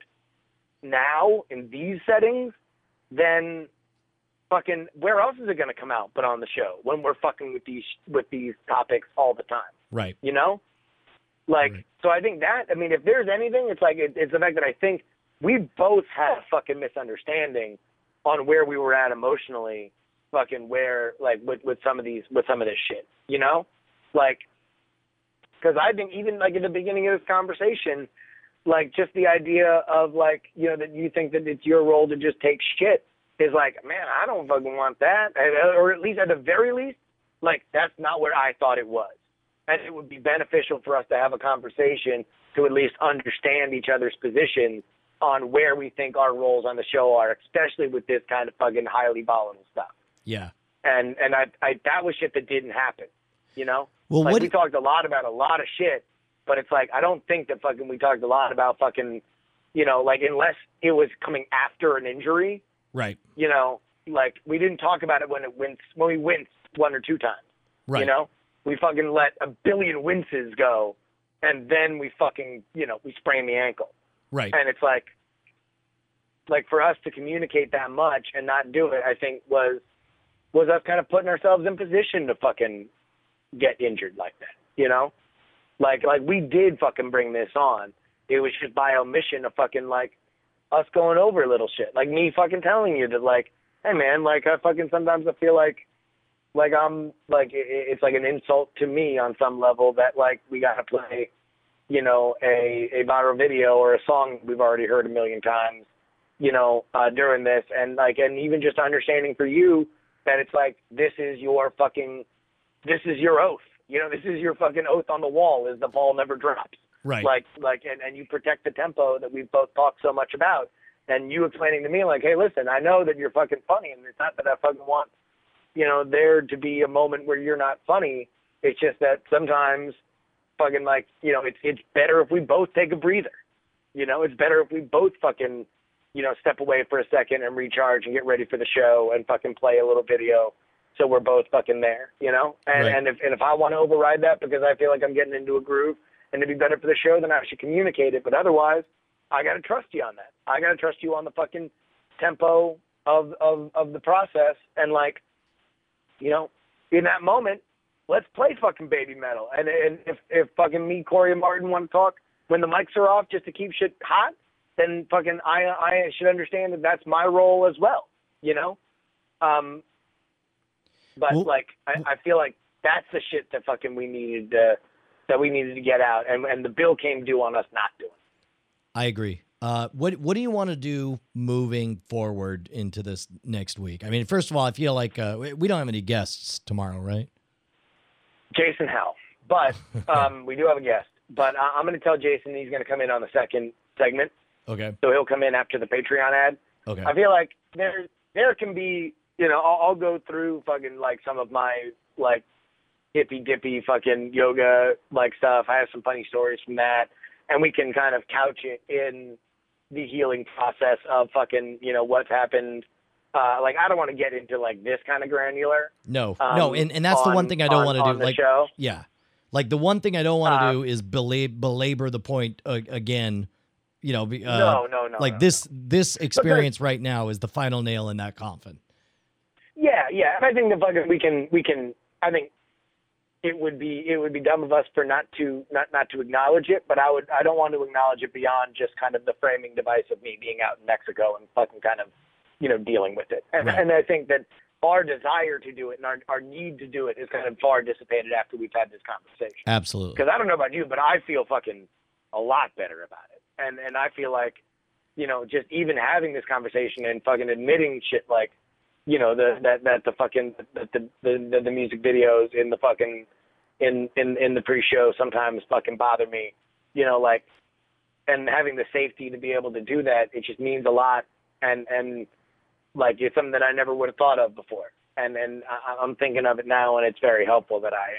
now in these settings, then fucking where else is it going to come out but on the show when we're fucking with these topics all the time? Right. You know? Like, right. So I think that, I mean, if there's anything, it's like, it's the fact that I think we both had a fucking misunderstanding on where we were at emotionally, fucking where, like, with some of this shit, you know? Like, because I think even, like, at the beginning of this conversation, like, just the idea of, like, you know, that you think that it's your role to just take shit is like, man, I don't fucking want that. Or at least, at the very least, like, that's not where I thought it was. And it would be beneficial for us to have a conversation to at least understand each other's positions on where we think our roles on the show are, especially with this kind of fucking highly volatile stuff. Yeah. And I that was shit that didn't happen, you know? Well, like, we talked a lot about a lot of shit, but it's like, I don't think that fucking we talked a lot about fucking, you know, like, unless it was coming after an injury. Right. You know, like, we didn't talk about it when we winced one or two times. Right. You know? We fucking let a billion winces go, and then we fucking, you know, we sprain the ankle. Right. And it's like for us to communicate that much and not do it, I think was us kind of putting ourselves in position to fucking get injured like that, you know? Like we did fucking bring this on. It was just by omission of fucking, like, us going over little shit. Like me fucking telling you that, like, hey man, like, I fucking sometimes I feel like I'm, like, it's like an insult to me on some level that, like, we got to play, you know, a viral video or a song we've already heard a million times, you know, during this. And, like, and even just understanding for you that it's like, this is your oath. You know, this is your fucking oath on the wall, is the ball never drops. Right. Like, and you protect the tempo that we've both talked so much about. And you explaining to me, like, hey, listen, I know that you're fucking funny, and it's not that I fucking want, you know, there to be a moment where you're not funny. It's just that sometimes fucking, like, you know, it's better if we both take a breather. You know, it's better if we both fucking, you know, step away for a second and recharge and get ready for the show and fucking play a little video so we're both fucking there, you know? And right. and if I want to override that because I feel like I'm getting into a groove and to be better for the show, then I should communicate it. But otherwise, I got to trust you on that. I got to trust you on the fucking tempo of the process. And, like, you know, in that moment, let's play fucking Baby Metal. And if fucking me, Corey, and Martin want to talk when the mics are off just to keep shit hot, then fucking I should understand that that's my role as well, you know? But, like, I feel like that's the shit that fucking we needed to get out, and the bill came due on us not doing. I agree. What do you want to do moving forward into this next week? I mean, first of all, I feel like we don't have any guests tomorrow, right? Jason Hell, but we do have a guest. But I'm going to tell Jason he's going to come in on the second segment. Okay. So he'll come in after the Patreon ad. Okay. I feel like there can be, you know, I'll go through fucking, like, some of my, like, hippy dippy fucking yoga, like, stuff. I have some funny stories from that, and we can kind of couch it in the healing process of fucking, you know, what's happened. Like, I don't want to get into, like, this kind of granular. No, and that's the one thing I don't want to do. On the like, show. Yeah. Like the one thing I don't want to do is belabor the point again. You know, no. Like this experience right now is the final nail in that coffin. Yeah, and I think the fucking we can. I think it would be dumb of us for not to acknowledge it, but I don't want to acknowledge it beyond just kind of the framing device of me being out in Mexico and fucking kind of, you know, dealing with it. And Right. and I think that our desire to do it and our need to do it is kind of far dissipated after we've had this conversation. Absolutely. Because I don't know about you, but I feel fucking a lot better about it. And I feel like, you know, just even having this conversation and fucking admitting shit like, you know, the music videos in the fucking in the pre-show sometimes fucking bother me, you know, like, and having the safety to be able to do that, it just means a lot, and like it's something that I never would have thought of before, and I'm thinking of it now, and it's very helpful that I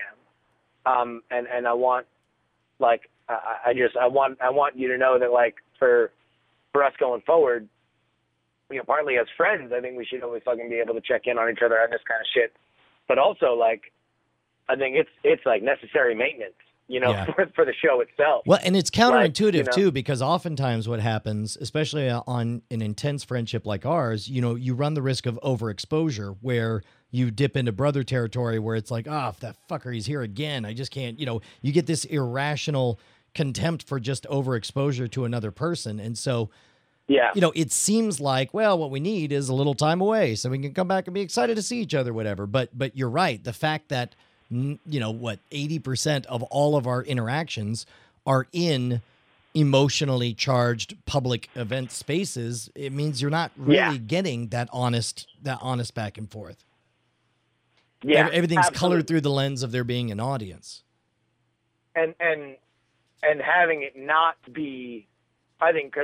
am, and I want, like, I want you to know that, like, for us going forward, you know, partly as friends, I think we should always fucking be able to check in on each other on this kind of shit. But also, like, I think it's like necessary maintenance, you know, Yeah. for the show itself. Well, and it's counterintuitive Like, you know, too, because oftentimes what happens, especially on an intense friendship like ours, you know, you run the risk of overexposure where you dip into brother territory where it's like, if that fucker, he's here again. I just can't, you know, you get this irrational contempt for just overexposure to another person. And so, yeah, you know, it seems like, well, what we need is a little time away so we can come back and be excited to see each other, whatever. But you're right. The fact that, you know, 80% of all of our interactions are in emotionally charged public event spaces, it means you're not really getting that honest back and forth. yeah, Everything's absolutely. colored through the lens of there being an audience. And having it not be, I think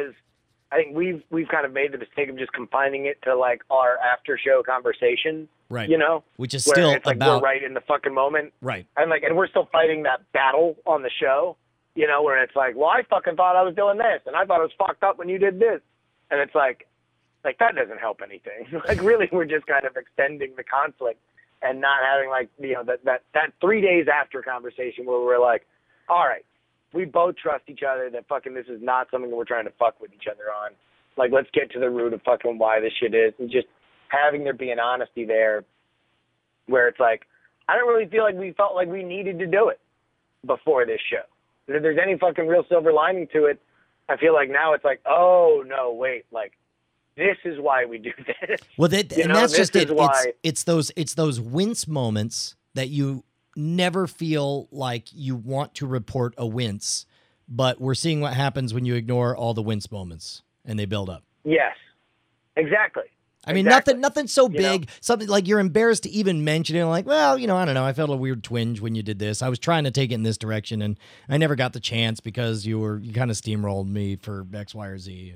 we've kind of made the mistake of just confining it to, like, our after show conversation, Right. you know, Which is where still it's like about, we're right in the fucking moment. right. And we're still fighting that battle on the show, you know, where it's like, well, I fucking thought I was doing this, and I thought it was fucked up when you did this, and it's like that doesn't help anything. Like, really, we're just kind of extending the conflict and not having, like, you know, that 3 days after conversation where we're like, all right, we both trust each other that fucking this is not something that we're trying to fuck with each other on. Like, let's get to the root of fucking why this shit is, and just having there be an honesty there where it's like, I don't really feel like we felt like we needed to do it before this show. And if there's any fucking real silver lining to it, I feel like now it's like, oh, no, wait, like, this is why we do this. Well, and that's just it. Why... It's those wince moments that you never feel like you want to report a wince, but we're seeing what happens when you ignore all the wince moments and they build up. Yes, exactly. I mean, exactly. nothing so big, know? something like you're embarrassed to even mention it. Like, well, you know, I don't know. I felt a weird twinge when you did this. I was trying to take it in this direction and I never got the chance because you kind of steamrolled me for X, Y, or Z.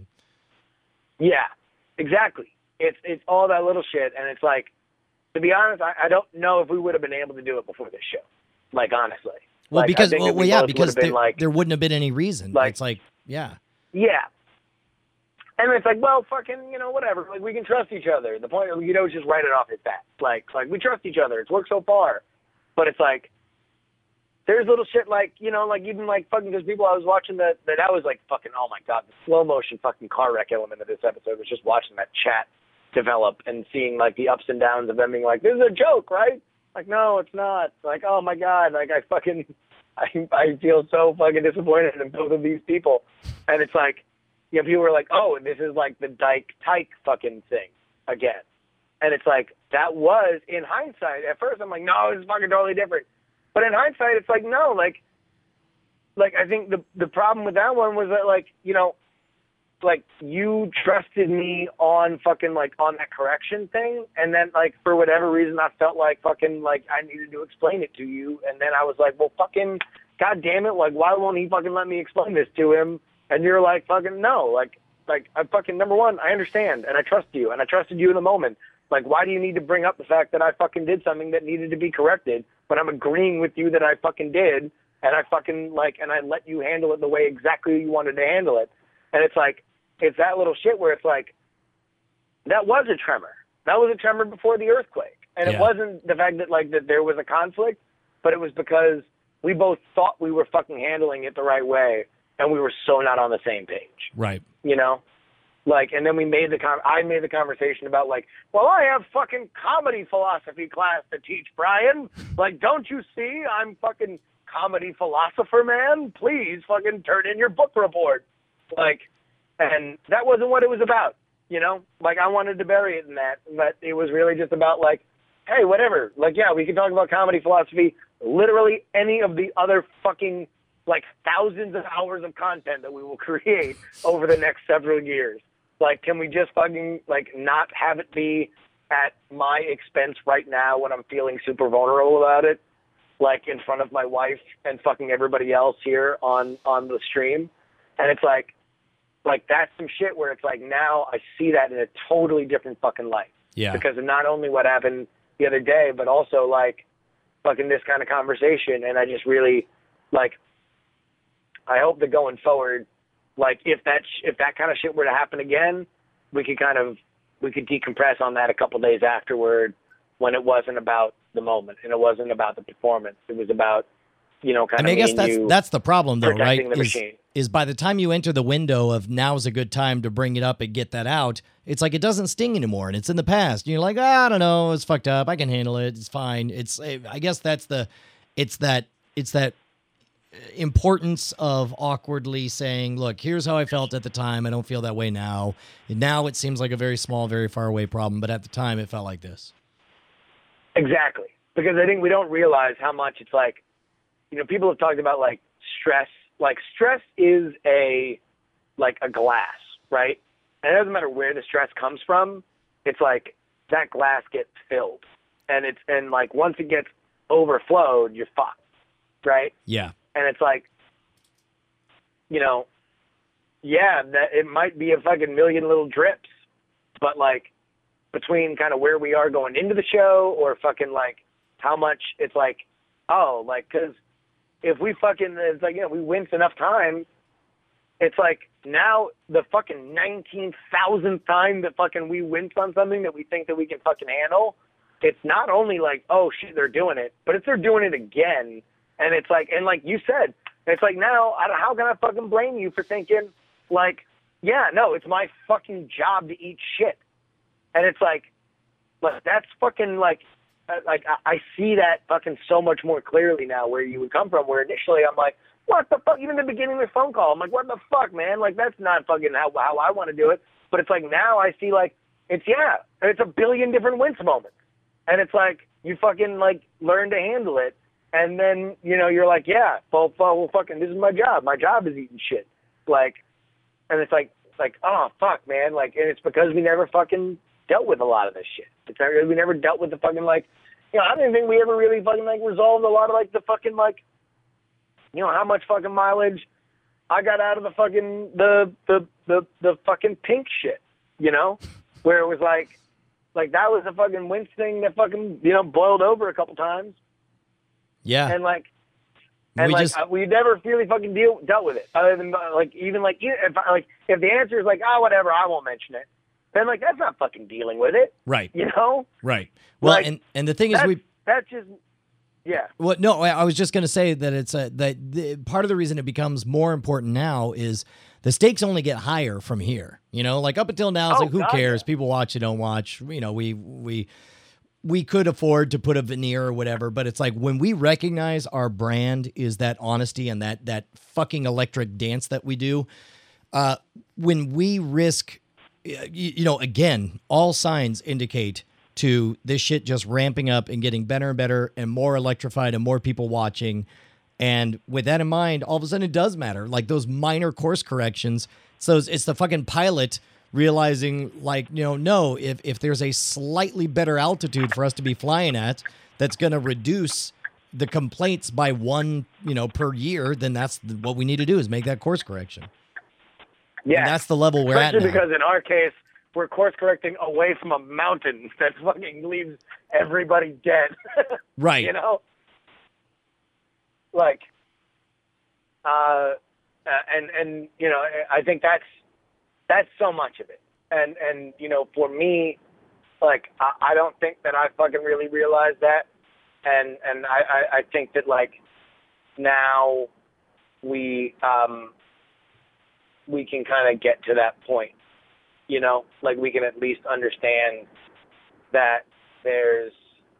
Yeah, exactly. It's all that little shit. And it's like, to be honest, I don't know if we would have been able to do it before this show. Like, honestly. Well, like, because like, there wouldn't have been any reason. Like, it's like, yeah. Yeah. And it's like, well, fucking, you know, whatever. Like, we can trust each other. The point, you know, is just write it off as that. Like we trust each other. It's worked so far. But it's like, there's little shit like, you know, like even like fucking, there's people I was watching that was like fucking, oh my God, the slow motion fucking car wreck element of this episode was just watching that chat develop and seeing like the ups and downs of them being like, this is a joke, right? Like, no, it's not. Like, oh my God, like I feel so fucking disappointed in both of these people. And it's like, you know, people were like, oh, and this is like the Tyke fucking thing again. And it's like, that was, in hindsight, at first I'm like, no, this is fucking totally different. But in hindsight, it's like, no, like I think the problem with that one was that, like, you know, like, you trusted me on fucking, like, on that correction thing, and then, like, for whatever reason, I felt like fucking, like, I needed to explain it to you, and then I was like, well, fucking, God damn it, like, why won't he fucking let me explain this to him? And you're like, fucking, no, like, I fucking, number one, I understand, and I trust you, and I trusted you in the moment. Like, why do you need to bring up the fact that I fucking did something that needed to be corrected, but I'm agreeing with you that I fucking did, and I fucking, like, and I let you handle it the way exactly you wanted to handle it. And it's like, it's that little shit where it's like, that was a tremor. That was a tremor before the earthquake. And It wasn't the fact that, like, that there was a conflict, but it was because we both thought we were fucking handling it the right way, and we were so not on the same page. Right. You know? Like, and then I made the conversation about, like, well, I have fucking comedy philosophy class to teach, Brian. Like, don't you see I'm fucking comedy philosopher, man? Please fucking turn in your book report. Like, and that wasn't what it was about, you know? Like, I wanted to bury it in that, but it was really just about, like, hey, whatever. Like, yeah, we can talk about comedy philosophy, literally any of the other fucking, like, thousands of hours of content that we will create over the next several years. Like, can we just fucking, like, not have it be at my expense right now when I'm feeling super vulnerable about it, like, in front of my wife and fucking everybody else here on the stream? And it's like, that's some shit where it's like, now I see that in a totally different fucking light. Yeah. Because of not only what happened the other day, but also, like, fucking this kind of conversation. And I just really, like, I hope that going forward, like, if that kind of shit were to happen again, we could decompress on that a couple days afterward, when it wasn't about the moment and it wasn't about the performance. It was about, you know, kind of. I guess that's the problem, though, right? Is by the time you enter the window of now's a good time to bring it up and get that out, it's like it doesn't sting anymore, and it's in the past. And you're like, I don't know, it's fucked up. I can handle it. It's fine. I guess it's that importance of awkwardly saying, look, here's how I felt at the time. I don't feel that way now. And now it seems like a very small, very far away problem, but at the time it felt like this. Exactly. Because I think we don't realize how much it's like, you know, people have talked about, like, stress. Like, stress is a glass, right? And it doesn't matter where the stress comes from. It's like that glass gets filled. And like, once it gets overflowed, you're fucked, right? Yeah. And it's like, you know, yeah, that it might be a fucking million little drips, but, like, between kind of where we are going into the show, or fucking, like, how much it's like, oh, like, because if we fucking, it's like, you know, we wince enough times, it's like, now the fucking 19,000th time that fucking we wince on something that we think that we can fucking handle, it's not only like, oh shit, they're doing it, but they're doing it again. And it's like, and like you said, it's like, now, how can I fucking blame you for thinking, like, yeah, no, it's my fucking job to eat shit. And it's like that's fucking, like I see that fucking so much more clearly now where you would come from, where initially I'm like, what the fuck? Even in the beginning of the phone call, I'm like, what the fuck, man? Like, that's not fucking how I want to do it. But it's like, now I see, like, it's a billion different wince moments. And it's like, you fucking, like, learn to handle it. And then, you know, you're like, yeah, well, fucking, this is my job. My job is eating shit. Like, and it's like, oh, fuck, man. Like, and it's because we never fucking dealt with a lot of this shit. We never dealt with the fucking, like, you know, I don't even think we ever really fucking, like, resolved a lot of, like, the fucking, like, you know, how much fucking mileage I got out of the fucking, the fucking pink shit, you know? Where it was like that was a fucking wince thing that fucking, you know, boiled over a couple times. Yeah. And we never really fucking dealt with it. Other than, like, even, like, if the answer is like, oh, whatever, I won't mention it, then, like, that's not fucking dealing with it. Right. You know? Right. Well, like, and the thing is, that's just, yeah. Well, no, I was just going to say that it's part of the reason it becomes more important now is the stakes only get higher from here. You know, like, up until now, it's like, who cares? Yeah. People watch, you don't watch. You know, we could afford to put a veneer or whatever, but it's like, when we recognize our brand is that honesty and that fucking electric dance that we do, when we risk, you know, again, all signs indicate to this shit just ramping up and getting better and better and more electrified and more people watching. And with that in mind, all of a sudden it does matter. Like, those minor course corrections. So it's the fucking pilot realizing, like, you know, no, if there's a slightly better altitude for us to be flying at, that's going to reduce the complaints by 1, you know, per year, then that's what we need to do, is make that course correction. Yeah. And that's the level we're at now. Especially because in our case, we're course correcting away from a mountain that fucking leaves everybody dead. Right. You know? Like, and you know, I think that's so much of it. And you know, for me, like, I don't think that I fucking really realized that. And I think that, like, now we can kind of get to that point, you know, like we can at least understand that there's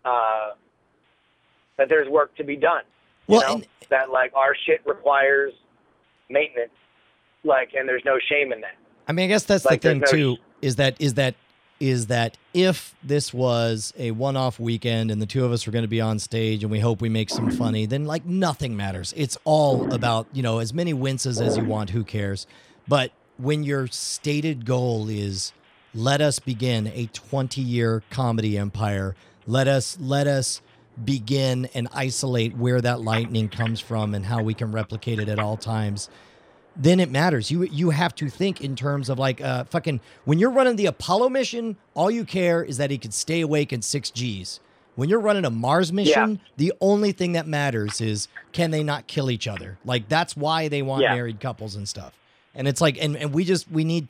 work to be done. You know, that like our shit requires maintenance, like, and there's no shame in that. I mean, I guess that's like, the thing too, is that if this was a one-off weekend and the two of us were going to be on stage and we hope we make some funny, then like nothing matters. It's all about, you know, as many winces as you want, who cares? But when your stated goal is let us begin a 20-year comedy empire, let us begin and isolate where that lightning comes from and how we can replicate it at all times, then it matters. You have to think in terms of like fucking when you're running the Apollo mission, all you care is that he could stay awake in 6 Gs. When you're running a Mars mission, the only thing that matters is can they not kill each other? Like that's why they want married couples and stuff. And it's like and we need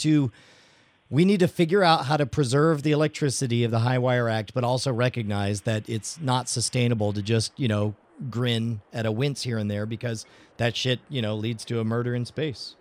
to figure out how to preserve the electricity of the High Wire Act, but also recognize that it's not sustainable to just, you know, grin at a wince here and there because that shit, you know, leads to a murder in space.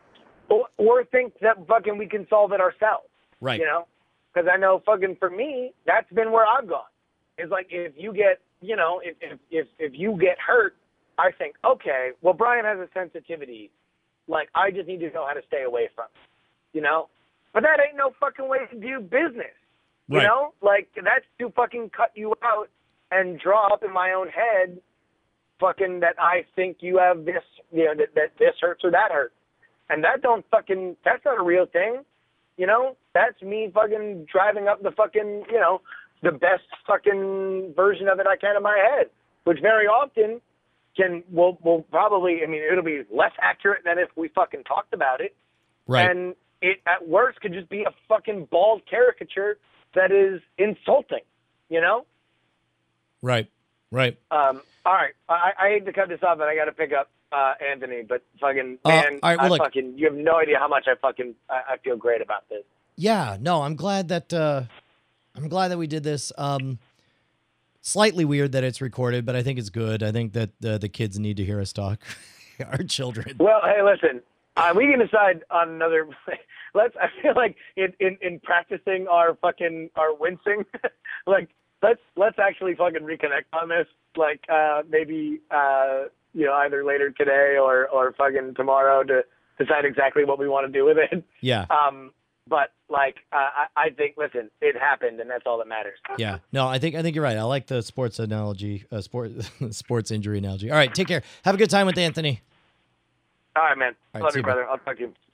Or think that fucking we can solve it ourselves. Right. You know? Because I know fucking for me, that's been where I've gone. It's like if you get, you know, if you get hurt, I think, okay, well, Brian has a sensitivity. Like, I just need to know how to stay away from it, you know? But that ain't no fucking way to do business, you know? Like, that's to fucking cut you out and draw up in my own head fucking that I think you have this, you know, that this hurts or that hurts. And that don't fucking, that's not a real thing, you know? That's me fucking driving up the fucking, you know, the best fucking version of it I can in my head, which very often will probably, I mean, it'll be less accurate than if we fucking talked about it. Right. And it, at worst, could just be a fucking bald caricature that is insulting, you know? Right. All right. I hate to cut this off, but I got to pick up Anthony. But fucking, man, all right, well, look, you have no idea how much I feel great about this. Yeah. No, I'm glad that we did this. Slightly weird that it's recorded, but I think it's good. I think that the kids need to hear us talk. Our children. Well, hey, listen. We can decide on another. I feel like in practicing our wincing, like let's actually fucking reconnect on this. Like maybe you know, either later today or fucking tomorrow to decide exactly what we want to do with it. Yeah. But like I think, listen, it happened, and that's all that matters. Yeah. No, I think you're right. I like the sports analogy, sports injury analogy. All right, take care. Have a good time with Anthony. All right, man. All right, Love you, brother. I'll talk to you.